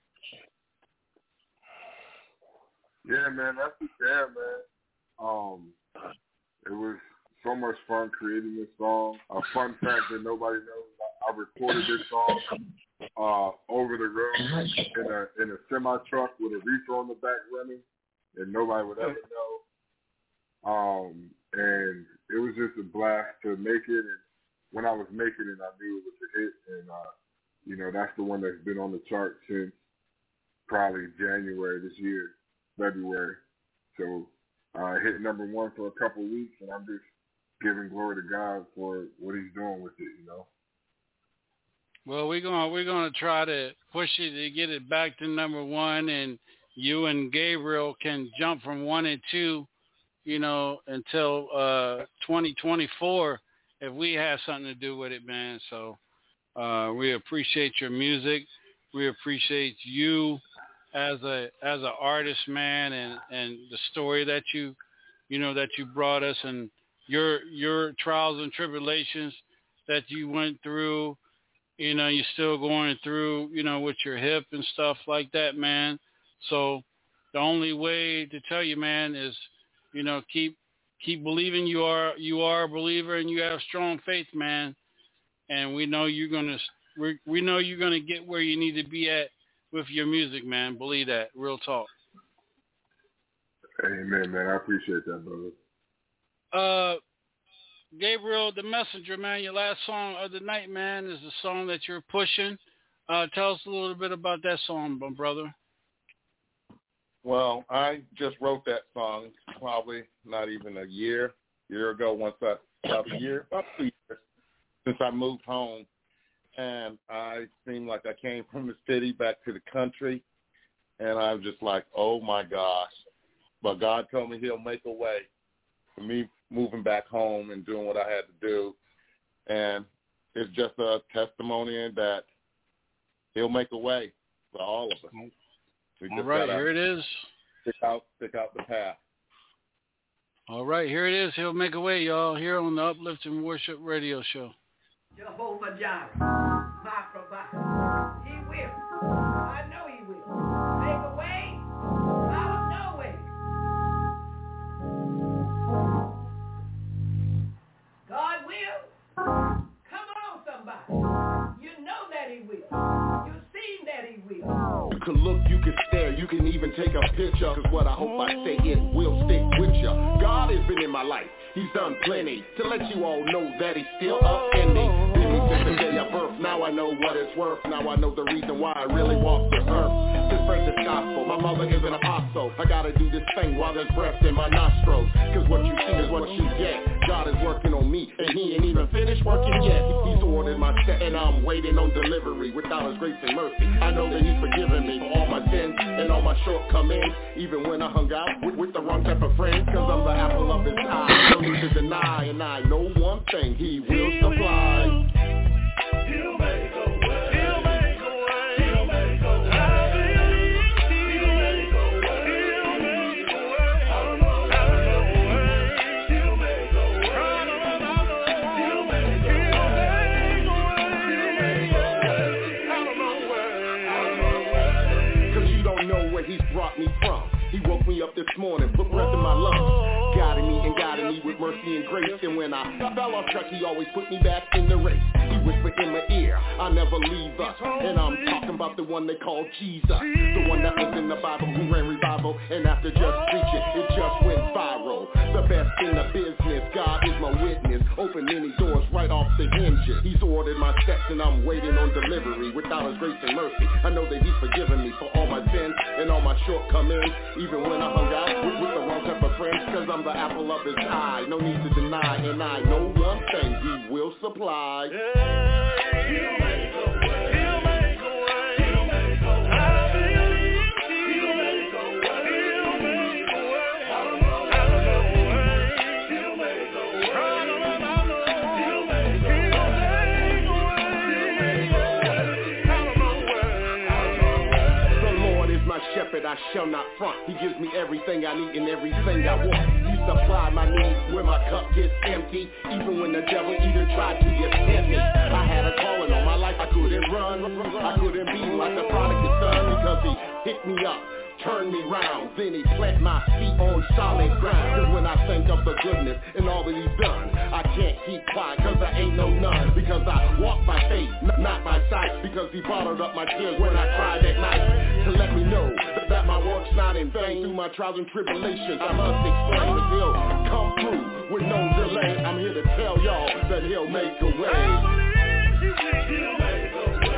Yeah, man, that's the jam, man. It was so much fun creating this song. A fun fact that nobody knows: I recorded this song over the road in a semi truck with a reefer on the back running, and nobody would ever know. And it was just a blast to make it. And when I was making it, I knew it was a hit. And that's the one that's been on the chart since probably January this year, February. So. Hit number 1 for a couple of weeks, and I'm just giving glory to God for what He's doing with it, Well, we're gonna try to push it to get it back to number 1, and you and Gabriel can jump from 1 and 2, until 2024 if we have something to do with it, man. So we appreciate your music. We appreciate you as a artist, man, and the story that you brought us, and your trials and tribulations that you went through. You're still going through, with your hip and stuff like that, man. So the only way to tell you, man, is keep believing. You are a believer, and you have strong faith, man. And we know you're gonna get where you need to be at with your music, man. Believe that. Real talk. Amen, man. I appreciate that, brother. Gabriel, the Messenger, man, your last song of the night, man, is the song that you're pushing. Tell us a little bit about that song, my brother. Well, I just wrote that song probably not even a year ago, about 2 years since I moved home. And I seemed like I came from the city back to the country, and I was just like, oh, my gosh. But God told me He'll make a way for me moving back home and doing what I had to do. And it's just a testimony that He'll make a way for all of us. All right, here it is. Stick out the path. All right, here it is. He'll make a way, y'all, here on the Uplifting Worship Radio Show. Jehovah Jireh, my provider. He will. I know He will. Make a way out of no way. God will. Come on, somebody. You know that He will. You've seen that He will. You can look, you can stare, you can even take a picture. Cause what I hope I say it will stick with ya. God has been in my life. He's done plenty to let you all know that He's still up in me. Did me since the day of birth. Now I know what it's worth. Now I know the reason why I really walk the earth. To spread this gospel. My mother is an apostle. I gotta do this thing while there's breath in my nostrils. Cause what you see is what you get. God is working on me, and He ain't even finished working yet. He's ordered my step, and I'm waiting on delivery. Without His grace and mercy, I know that He's forgiven me for all my sins and all my shortcomings. Even when I hung out with the wrong type of friends. Cause I'm the apple of His eye. No need to deny, and I know one thing, He will supply. He'll make a way. He'll make a way. He'll make a way. I believe He'll make a way. He'll make a way. Out of no way. He'll make a way. Out of no way. He'll make a way. Out of no way. Out of no way. Cause you don't know where He's brought me from. He woke me up this morning, put breath in my lungs, guiding me with sweet mercy and grace. And when I fell off track, he always put me back in the race. He whispered in my ear, I'll never leave us. And I'm talking about the one they call Jesus, the one that was in the Bible who ran revival. And after just preaching, it just went viral. The best in the business, God is my witness. Open many doors right off the hinges. He's ordered my steps and I'm waiting on delivery. Without his grace and mercy, I know that he's forgiven me for all my sins and all my shortcomings. Even when I hung out with the wrong type of friends, cause I'm the apple of his eye. No need to deny, and I know one thing, he will supply. He'll make a way. He'll make a way. He'll make a way. I believe he'll make a way. He'll make a way. Out of no way. He'll make a way. Out of no way. He'll make a way. He'll make a way. Out of no way. The Lord is my shepherd, I shall not front. He gives me everything I need and everything I want. He supply my needs when my cup gets empty. Even when the devil even tried to tempt me. I had a calling on my life, I couldn't run. I couldn't be like the prodigal son because he picked me up, turned me round, then he planted my feet on solid ground. Cause when I think of the goodness and all that he's done, I can't keep quiet cause I ain't no none. Because I walk by faith, not by sight. Because he bottled up my tears when I cried at night. To let me know that my work's not in vain. Through my trials and tribulations, I must explain that he'll come through with no delay. I'm here to tell y'all that he'll make a way. He'll make a way.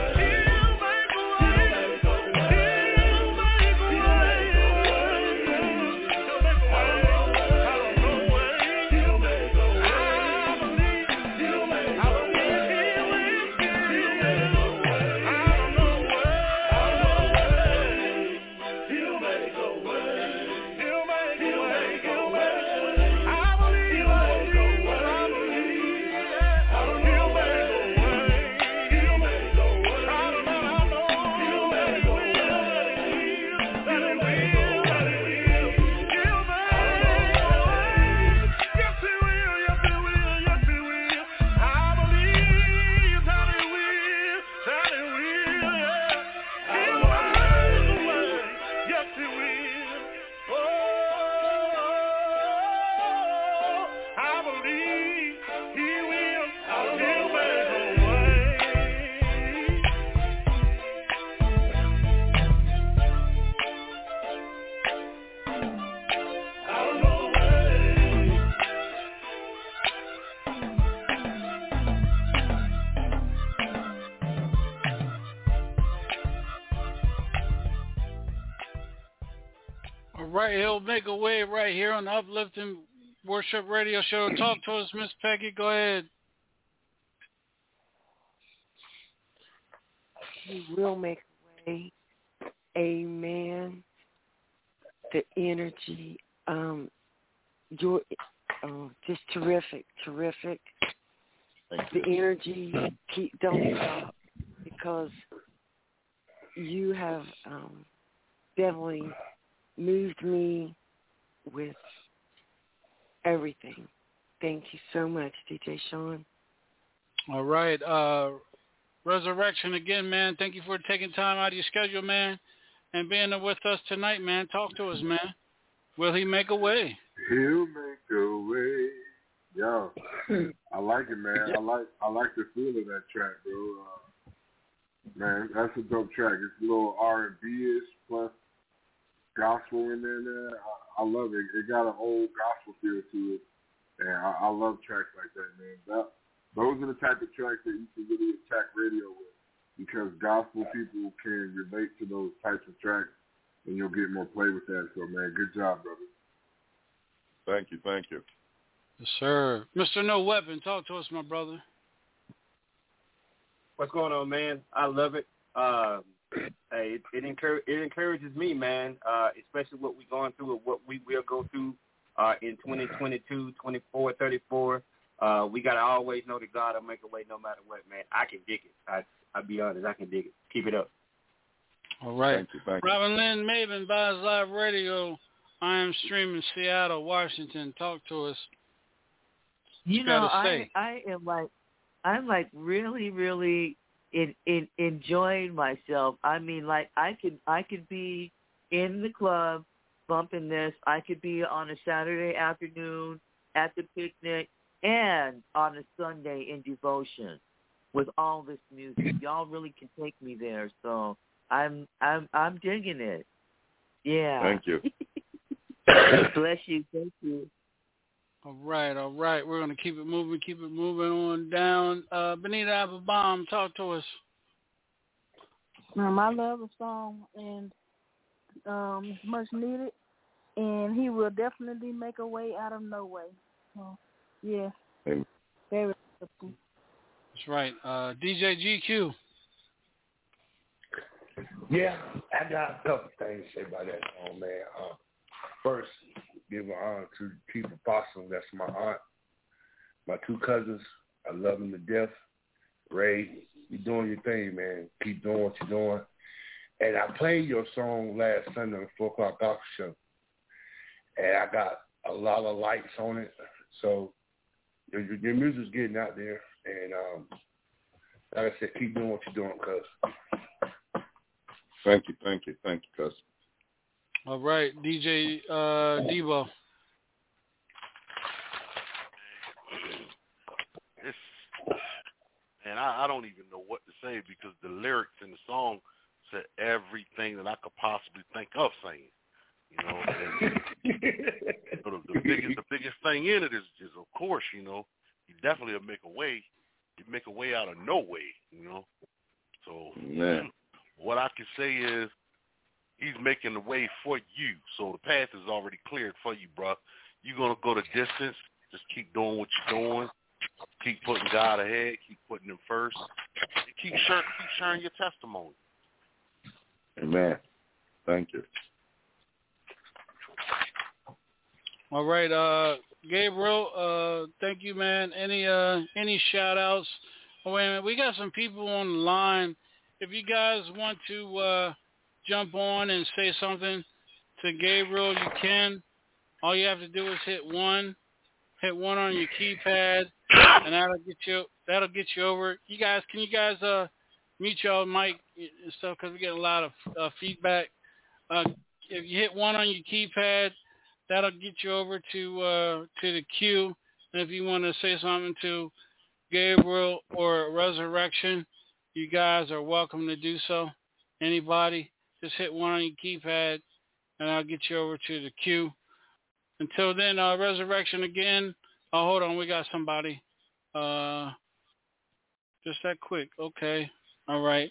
Right, he'll make a way right here on the Uplifting Worship Radio Show. Talk to us, Miss Peggy. Go ahead. He will make a way. Amen. The energy, you're just terrific. The energy, don't stop, because you have definitely moved me with everything. Thank you so much, DJ Sean. All right. Resurrection again, man. Thank you for taking time out of your schedule, man, and being with us tonight, man. Talk to us, man. Will he make a way? He'll make a way. Yo, I like it, man. I like the feel of that track, bro. Man, that's a dope track. It's a little R&B-ish plus gospel in there. I love it. It got an old gospel feel to it, and I love tracks like that, man. Those are the type of tracks that you can really attack radio with, because gospel people can relate to those types of tracks, and you'll get more play with that. So, man, good job, brother. Thank you. Yes, sir. Mr. No Weapon, talk to us, my brother. What's going on, man? I love it. Hey, it encourages me, man, especially what we're going through and what we will go through in 2022, 24, 34. We got to always know that God will make a way no matter what, man. I can dig it. I'll be honest, I can dig it. Keep it up. All right. Thank you. Robin Lynn Maven, Vibes Live Radio. I am streaming Seattle, Washington. Talk to us. You know, I'm like really, really enjoying myself. I mean, like I could be in the club bumping this. I could be on a Saturday afternoon at the picnic, and on a Sunday in devotion with all this music. Y'all really can take me there, so I'm digging it. Yeah. Thank you. Bless you. Thank you. All right. We're going to keep it moving on down. Benita Applebaum, talk to us. I love the song, and it's much needed, and he will definitely make a way out of no way. So, yeah. Amen. Very simple. That's right. DJ GQ. Yeah, I got a couple things to say about that song, man. First, give an honor to Chief Apostle. That's my aunt. My two cousins, I love them to death. Ray, you're doing your thing, man. Keep doing what you're doing. And I played your song last Sunday on the 4 o'clock gospel show. And I got a lot of likes on it. So your music's getting out there. And like I said, keep doing what you're doing, cuz. Thank you, cuz. All right, DJ Devo. And I don't even know what to say because the lyrics in the song said everything that I could possibly think of saying. You know, and the biggest thing in it is of course, you know, you definitely will make a way. You make a way out of no way, you know. So what I can say is he's making the way for you. So the path is already cleared for you, bro. You're gonna go the distance. Just keep doing what you're doing. Keep putting God ahead. Keep putting him first. And keep sharing your testimony. Amen. Thank you. All right, Gabriel, thank you, man. Any shout outs? Oh, wait a minute, we got some people on the line. If you guys want to jump on and say something to Gabriel, you can. All you have to do is hit one on your keypad, and that'll get you over. Can you guys mute your mic and stuff because we get a lot of feedback. If you hit one on your keypad, that'll get you over to the queue. And if you want to say something to Gabriel or Resurrection, you guys are welcome to do so. Anybody, just hit one on your keypad, and I'll get you over to the queue. Until then, Resurrection again. Oh, hold on, we got somebody. Just that quick. Okay. All right.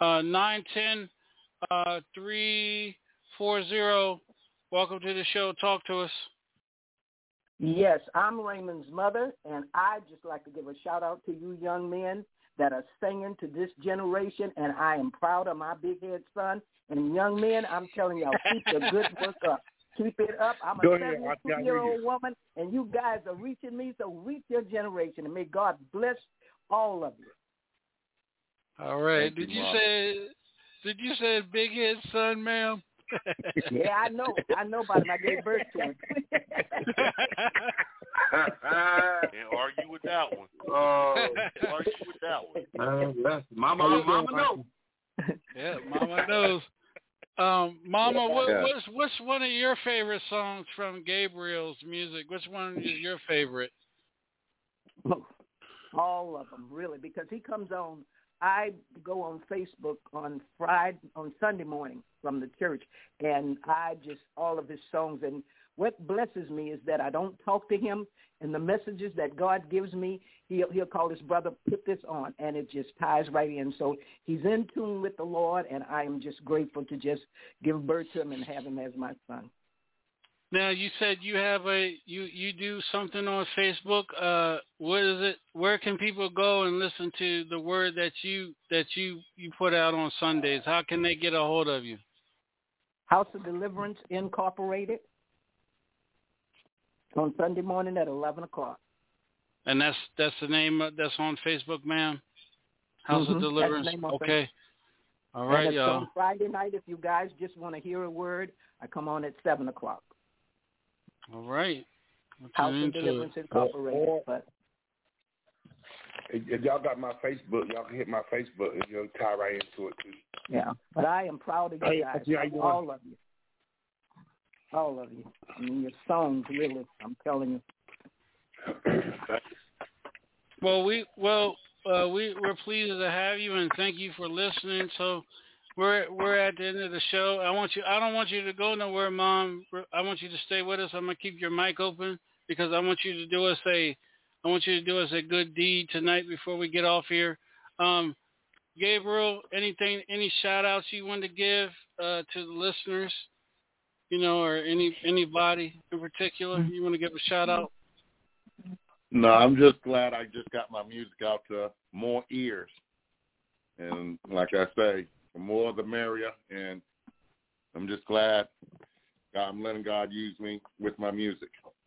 910-340. Welcome to the show. Talk to us. Yes, I'm Raymond's mother, and I'd just like to give a shout-out to you young men that are singing to this generation, and I am proud of my big-head son. And young men, I'm telling y'all, keep the good work up. Keep it up. I'm a 72-year-old woman, and you guys are reaching me, so reach your generation, and may God bless all of you. All right. Did you say big-head son, ma'am? Yeah, I know about him. I gave birth to him. Can't argue with that one. Mama knows. Yeah, Mama knows. Mama, what's one of your favorite songs from Gabriel's music? Which one is your favorite? All of them, really, because he comes on. I go on Facebook on Sunday morning from the church, and all of his songs. And what blesses me is that I don't talk to him, and the messages that God gives me, he'll call his brother, put this on, and it just ties right in. So he's in tune with the Lord, and I am just grateful to just give birth to him and have him as my son. Now, you said you have you do something on Facebook. What is it? Where can people go and listen to the word that you put out on Sundays? How can they get a hold of you? House of Deliverance Incorporated on Sunday morning at 11 o'clock. And that's the name that's on Facebook, ma'am? House of Deliverance. Okay. All right, and y'all. On Friday night, if you guys just want to hear a word, I come on at 7 o'clock. All right. House of Deliverance Incorporated. But if y'all got my Facebook, y'all can hit my Facebook and you'll tie right into it too. Yeah, but I am proud of you guys, all of you. All of you. I mean, your songs, really, I'm telling you. Well, we're pleased to have you, and thank you for listening. So we're at the end of the show. I don't want you to go nowhere, Mom. I want you to stay with us. I'm gonna keep your mic open because I want you to do us a good deed tonight before we get off here. Gabriel, any shout outs you want to give to the listeners, or anybody in particular you want to give a shout out? No, I'm just glad I just got my music out to more ears. And like I say, the more the merrier. And I'm just glad I'm letting God use me with my music.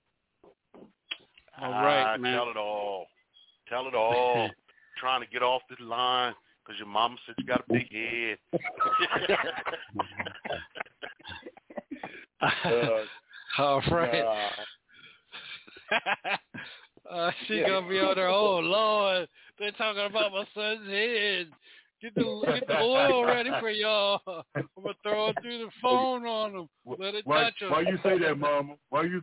All right, man. Tell it all. Tell it all. Trying to get off this line because your mama said you got a big head. All right. She gonna be on her. Oh Lord, they're talking about my son's head. Get the oil ready for y'all. I'm gonna throw it through the phone on them. Let it touch them. Why you say that, Mama?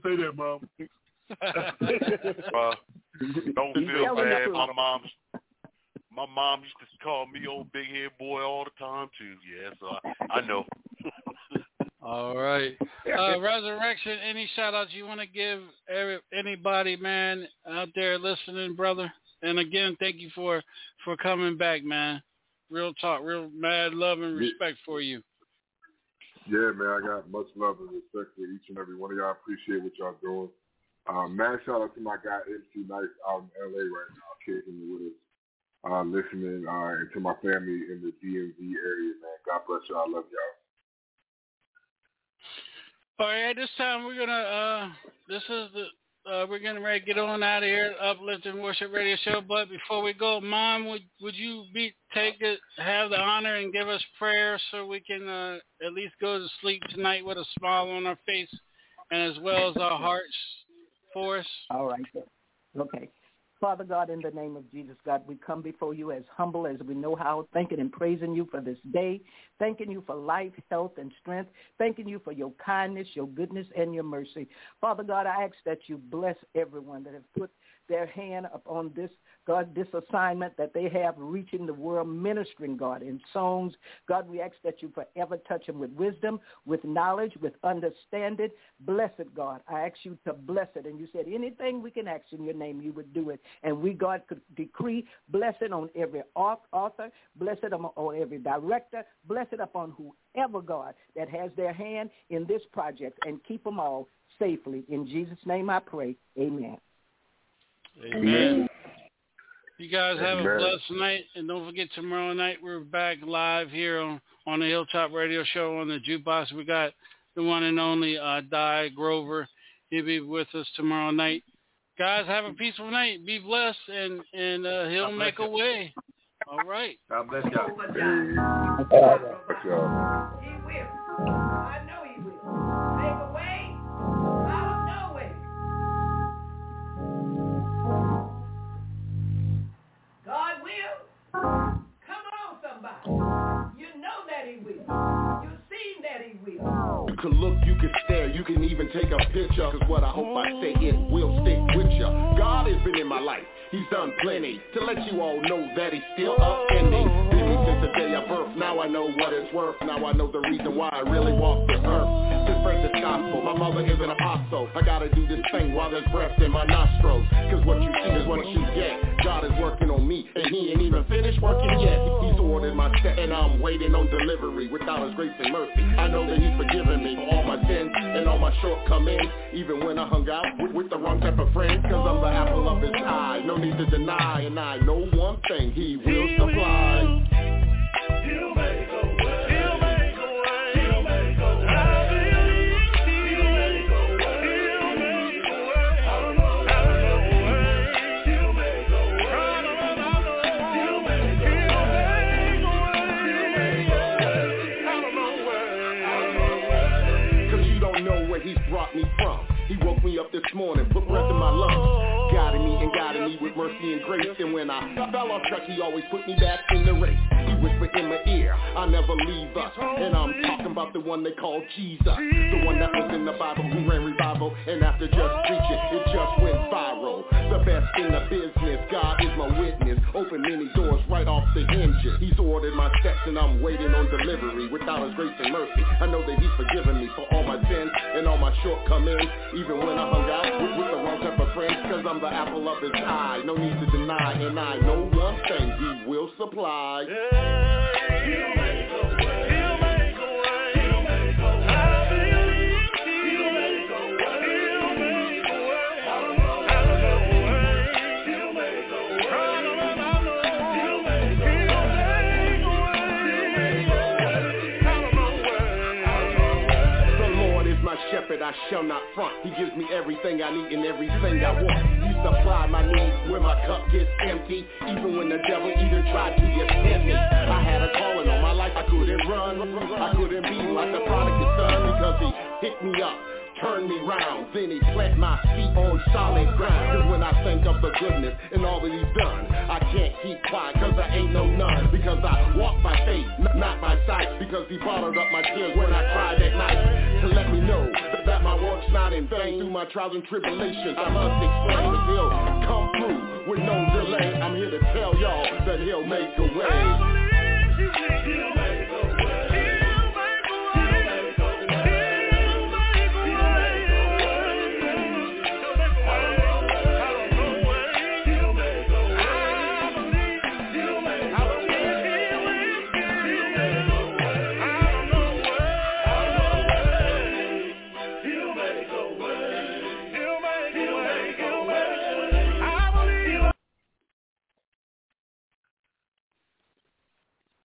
Don't feel bad. My mom used to call me old big head boy all the time too. Yeah, so I know. All right. Resurrection, any shout outs you want to give anybody, man, out there listening, brother? And again, thank you for coming back, man. Real talk, real mad love and respect for you. Yeah, man, I got much love and respect for each and every one of y'all. I appreciate what y'all doing. Mad shout out to my guy MC Nice out in LA right now, kicking it with us, listening, and to my family in the DMV area, man. God bless y'all. I love y'all. All right, at this time we're gonna we're gonna ready to get on out of here, Uplifting Worship Radio Show. But before we go, Mom, would you have the honor and give us prayer so we can at least go to sleep tonight with a smile on our face and as well as our hearts for us? All right. Okay. Father God, in the name of Jesus, God, we come before you as humble as we know how, thanking and praising you for this day, thanking you for life, health, and strength, thanking you for your kindness, your goodness, and your mercy. Father God, I ask that you bless everyone that has put their hand upon this, God, this assignment that they have reaching the world, ministering, God, in songs. God, we ask that you forever touch them with wisdom, with knowledge, with understanding. Bless it, God. I ask you to bless it. And you said anything we can ask in your name, you would do it. And we, God, could decree blessing on every author, bless it on every director, bless it upon whoever, God, that has their hand in this project, and keep them all safely. In Jesus' name I pray. Amen. Amen. You guys have a blessed night, and don't forget tomorrow night we're back live here on the Hilltop Radio Show on the Jukebox. We got the one and only Di Grover. He'll be with us tomorrow night. Guys, have a peaceful night. Be blessed, and he'll make a way. All right. God bless y'all. He will. I know he will. Make a way out of no way. God will. Come on, somebody. You know that he will. You've seen that he will. You can look, you can stare, you can even take a picture. Cause what I hope I say it will stick with you. God has been in my life. He's done plenty to let you all know that he's still upending. Been me since the day I birthed. Now I know what it's worth. Now I know the reason why I really walk the earth. To spread this gospel. My mother is an apostle. I gotta do this thing while there's breath in my nostrils. Cause what you see is what you get. God is working on me, and he ain't even finished working yet. He's ordered my step, and I'm waiting on delivery. Without his grace and mercy, I know that he's forgiven me for all my sins and all my shortcomings. Even when I hung out with the wrong type of friends. Cause I'm the apple of his eye. No need to deny, and I know one thing, he will supply. He'll make a way. He'll make a way. He'll make a way. I believe he'll make a way. He'll make a way. Out of no way. He'll make a way. He'll make a way. Out of no way. Cause you don't know where he's brought me from. He woke me up this morning, put breath in my lungs, guiding me with mercy and grace. And when I fell off track, he always put me back in the race. He whisper in my ear, I never leave us. And I'm talking about the one they call Jesus, the one that was in the Bible who ran revival. And after just preaching, it just went viral. The best in the business, God is my witness. Open many doors right off the hinges. He's ordered my steps and I'm waiting on delivery. Without his grace and mercy, I know that he's forgiven me for all my sins and all my shortcomings. Even when I hung out with the wrong type of friends, cause I'm the apple of his eye. No need to deny, and I know one thing, he will supply. He'll make a way. He'll make a way. He'll make a way. I believe he'll make a way. He'll make a way. Out of no way. He'll make a way. I know. He'll make a way. He'll make a way. Out of no way. The Lord is my shepherd, I shall not front. He gives me everything I need and everything I want. He supply my needs when my cup gets empty. Even when the devil even tried to get me. I had a calling on my life, I couldn't run. I couldn't be like the prodigal son because he picked me up, turned me round, then he plant my feet on solid ground. Cause when I think of the goodness and all that he's done, I can't keep quiet cause I ain't no none. Because I walk by faith, not by sight. Because he bottled up my tears when I cried at night. To let me know that my work's not in vain. Through my trials and tribulations, I must explain that he'll come through with no delay. I'm here to tell y'all that he'll make a way.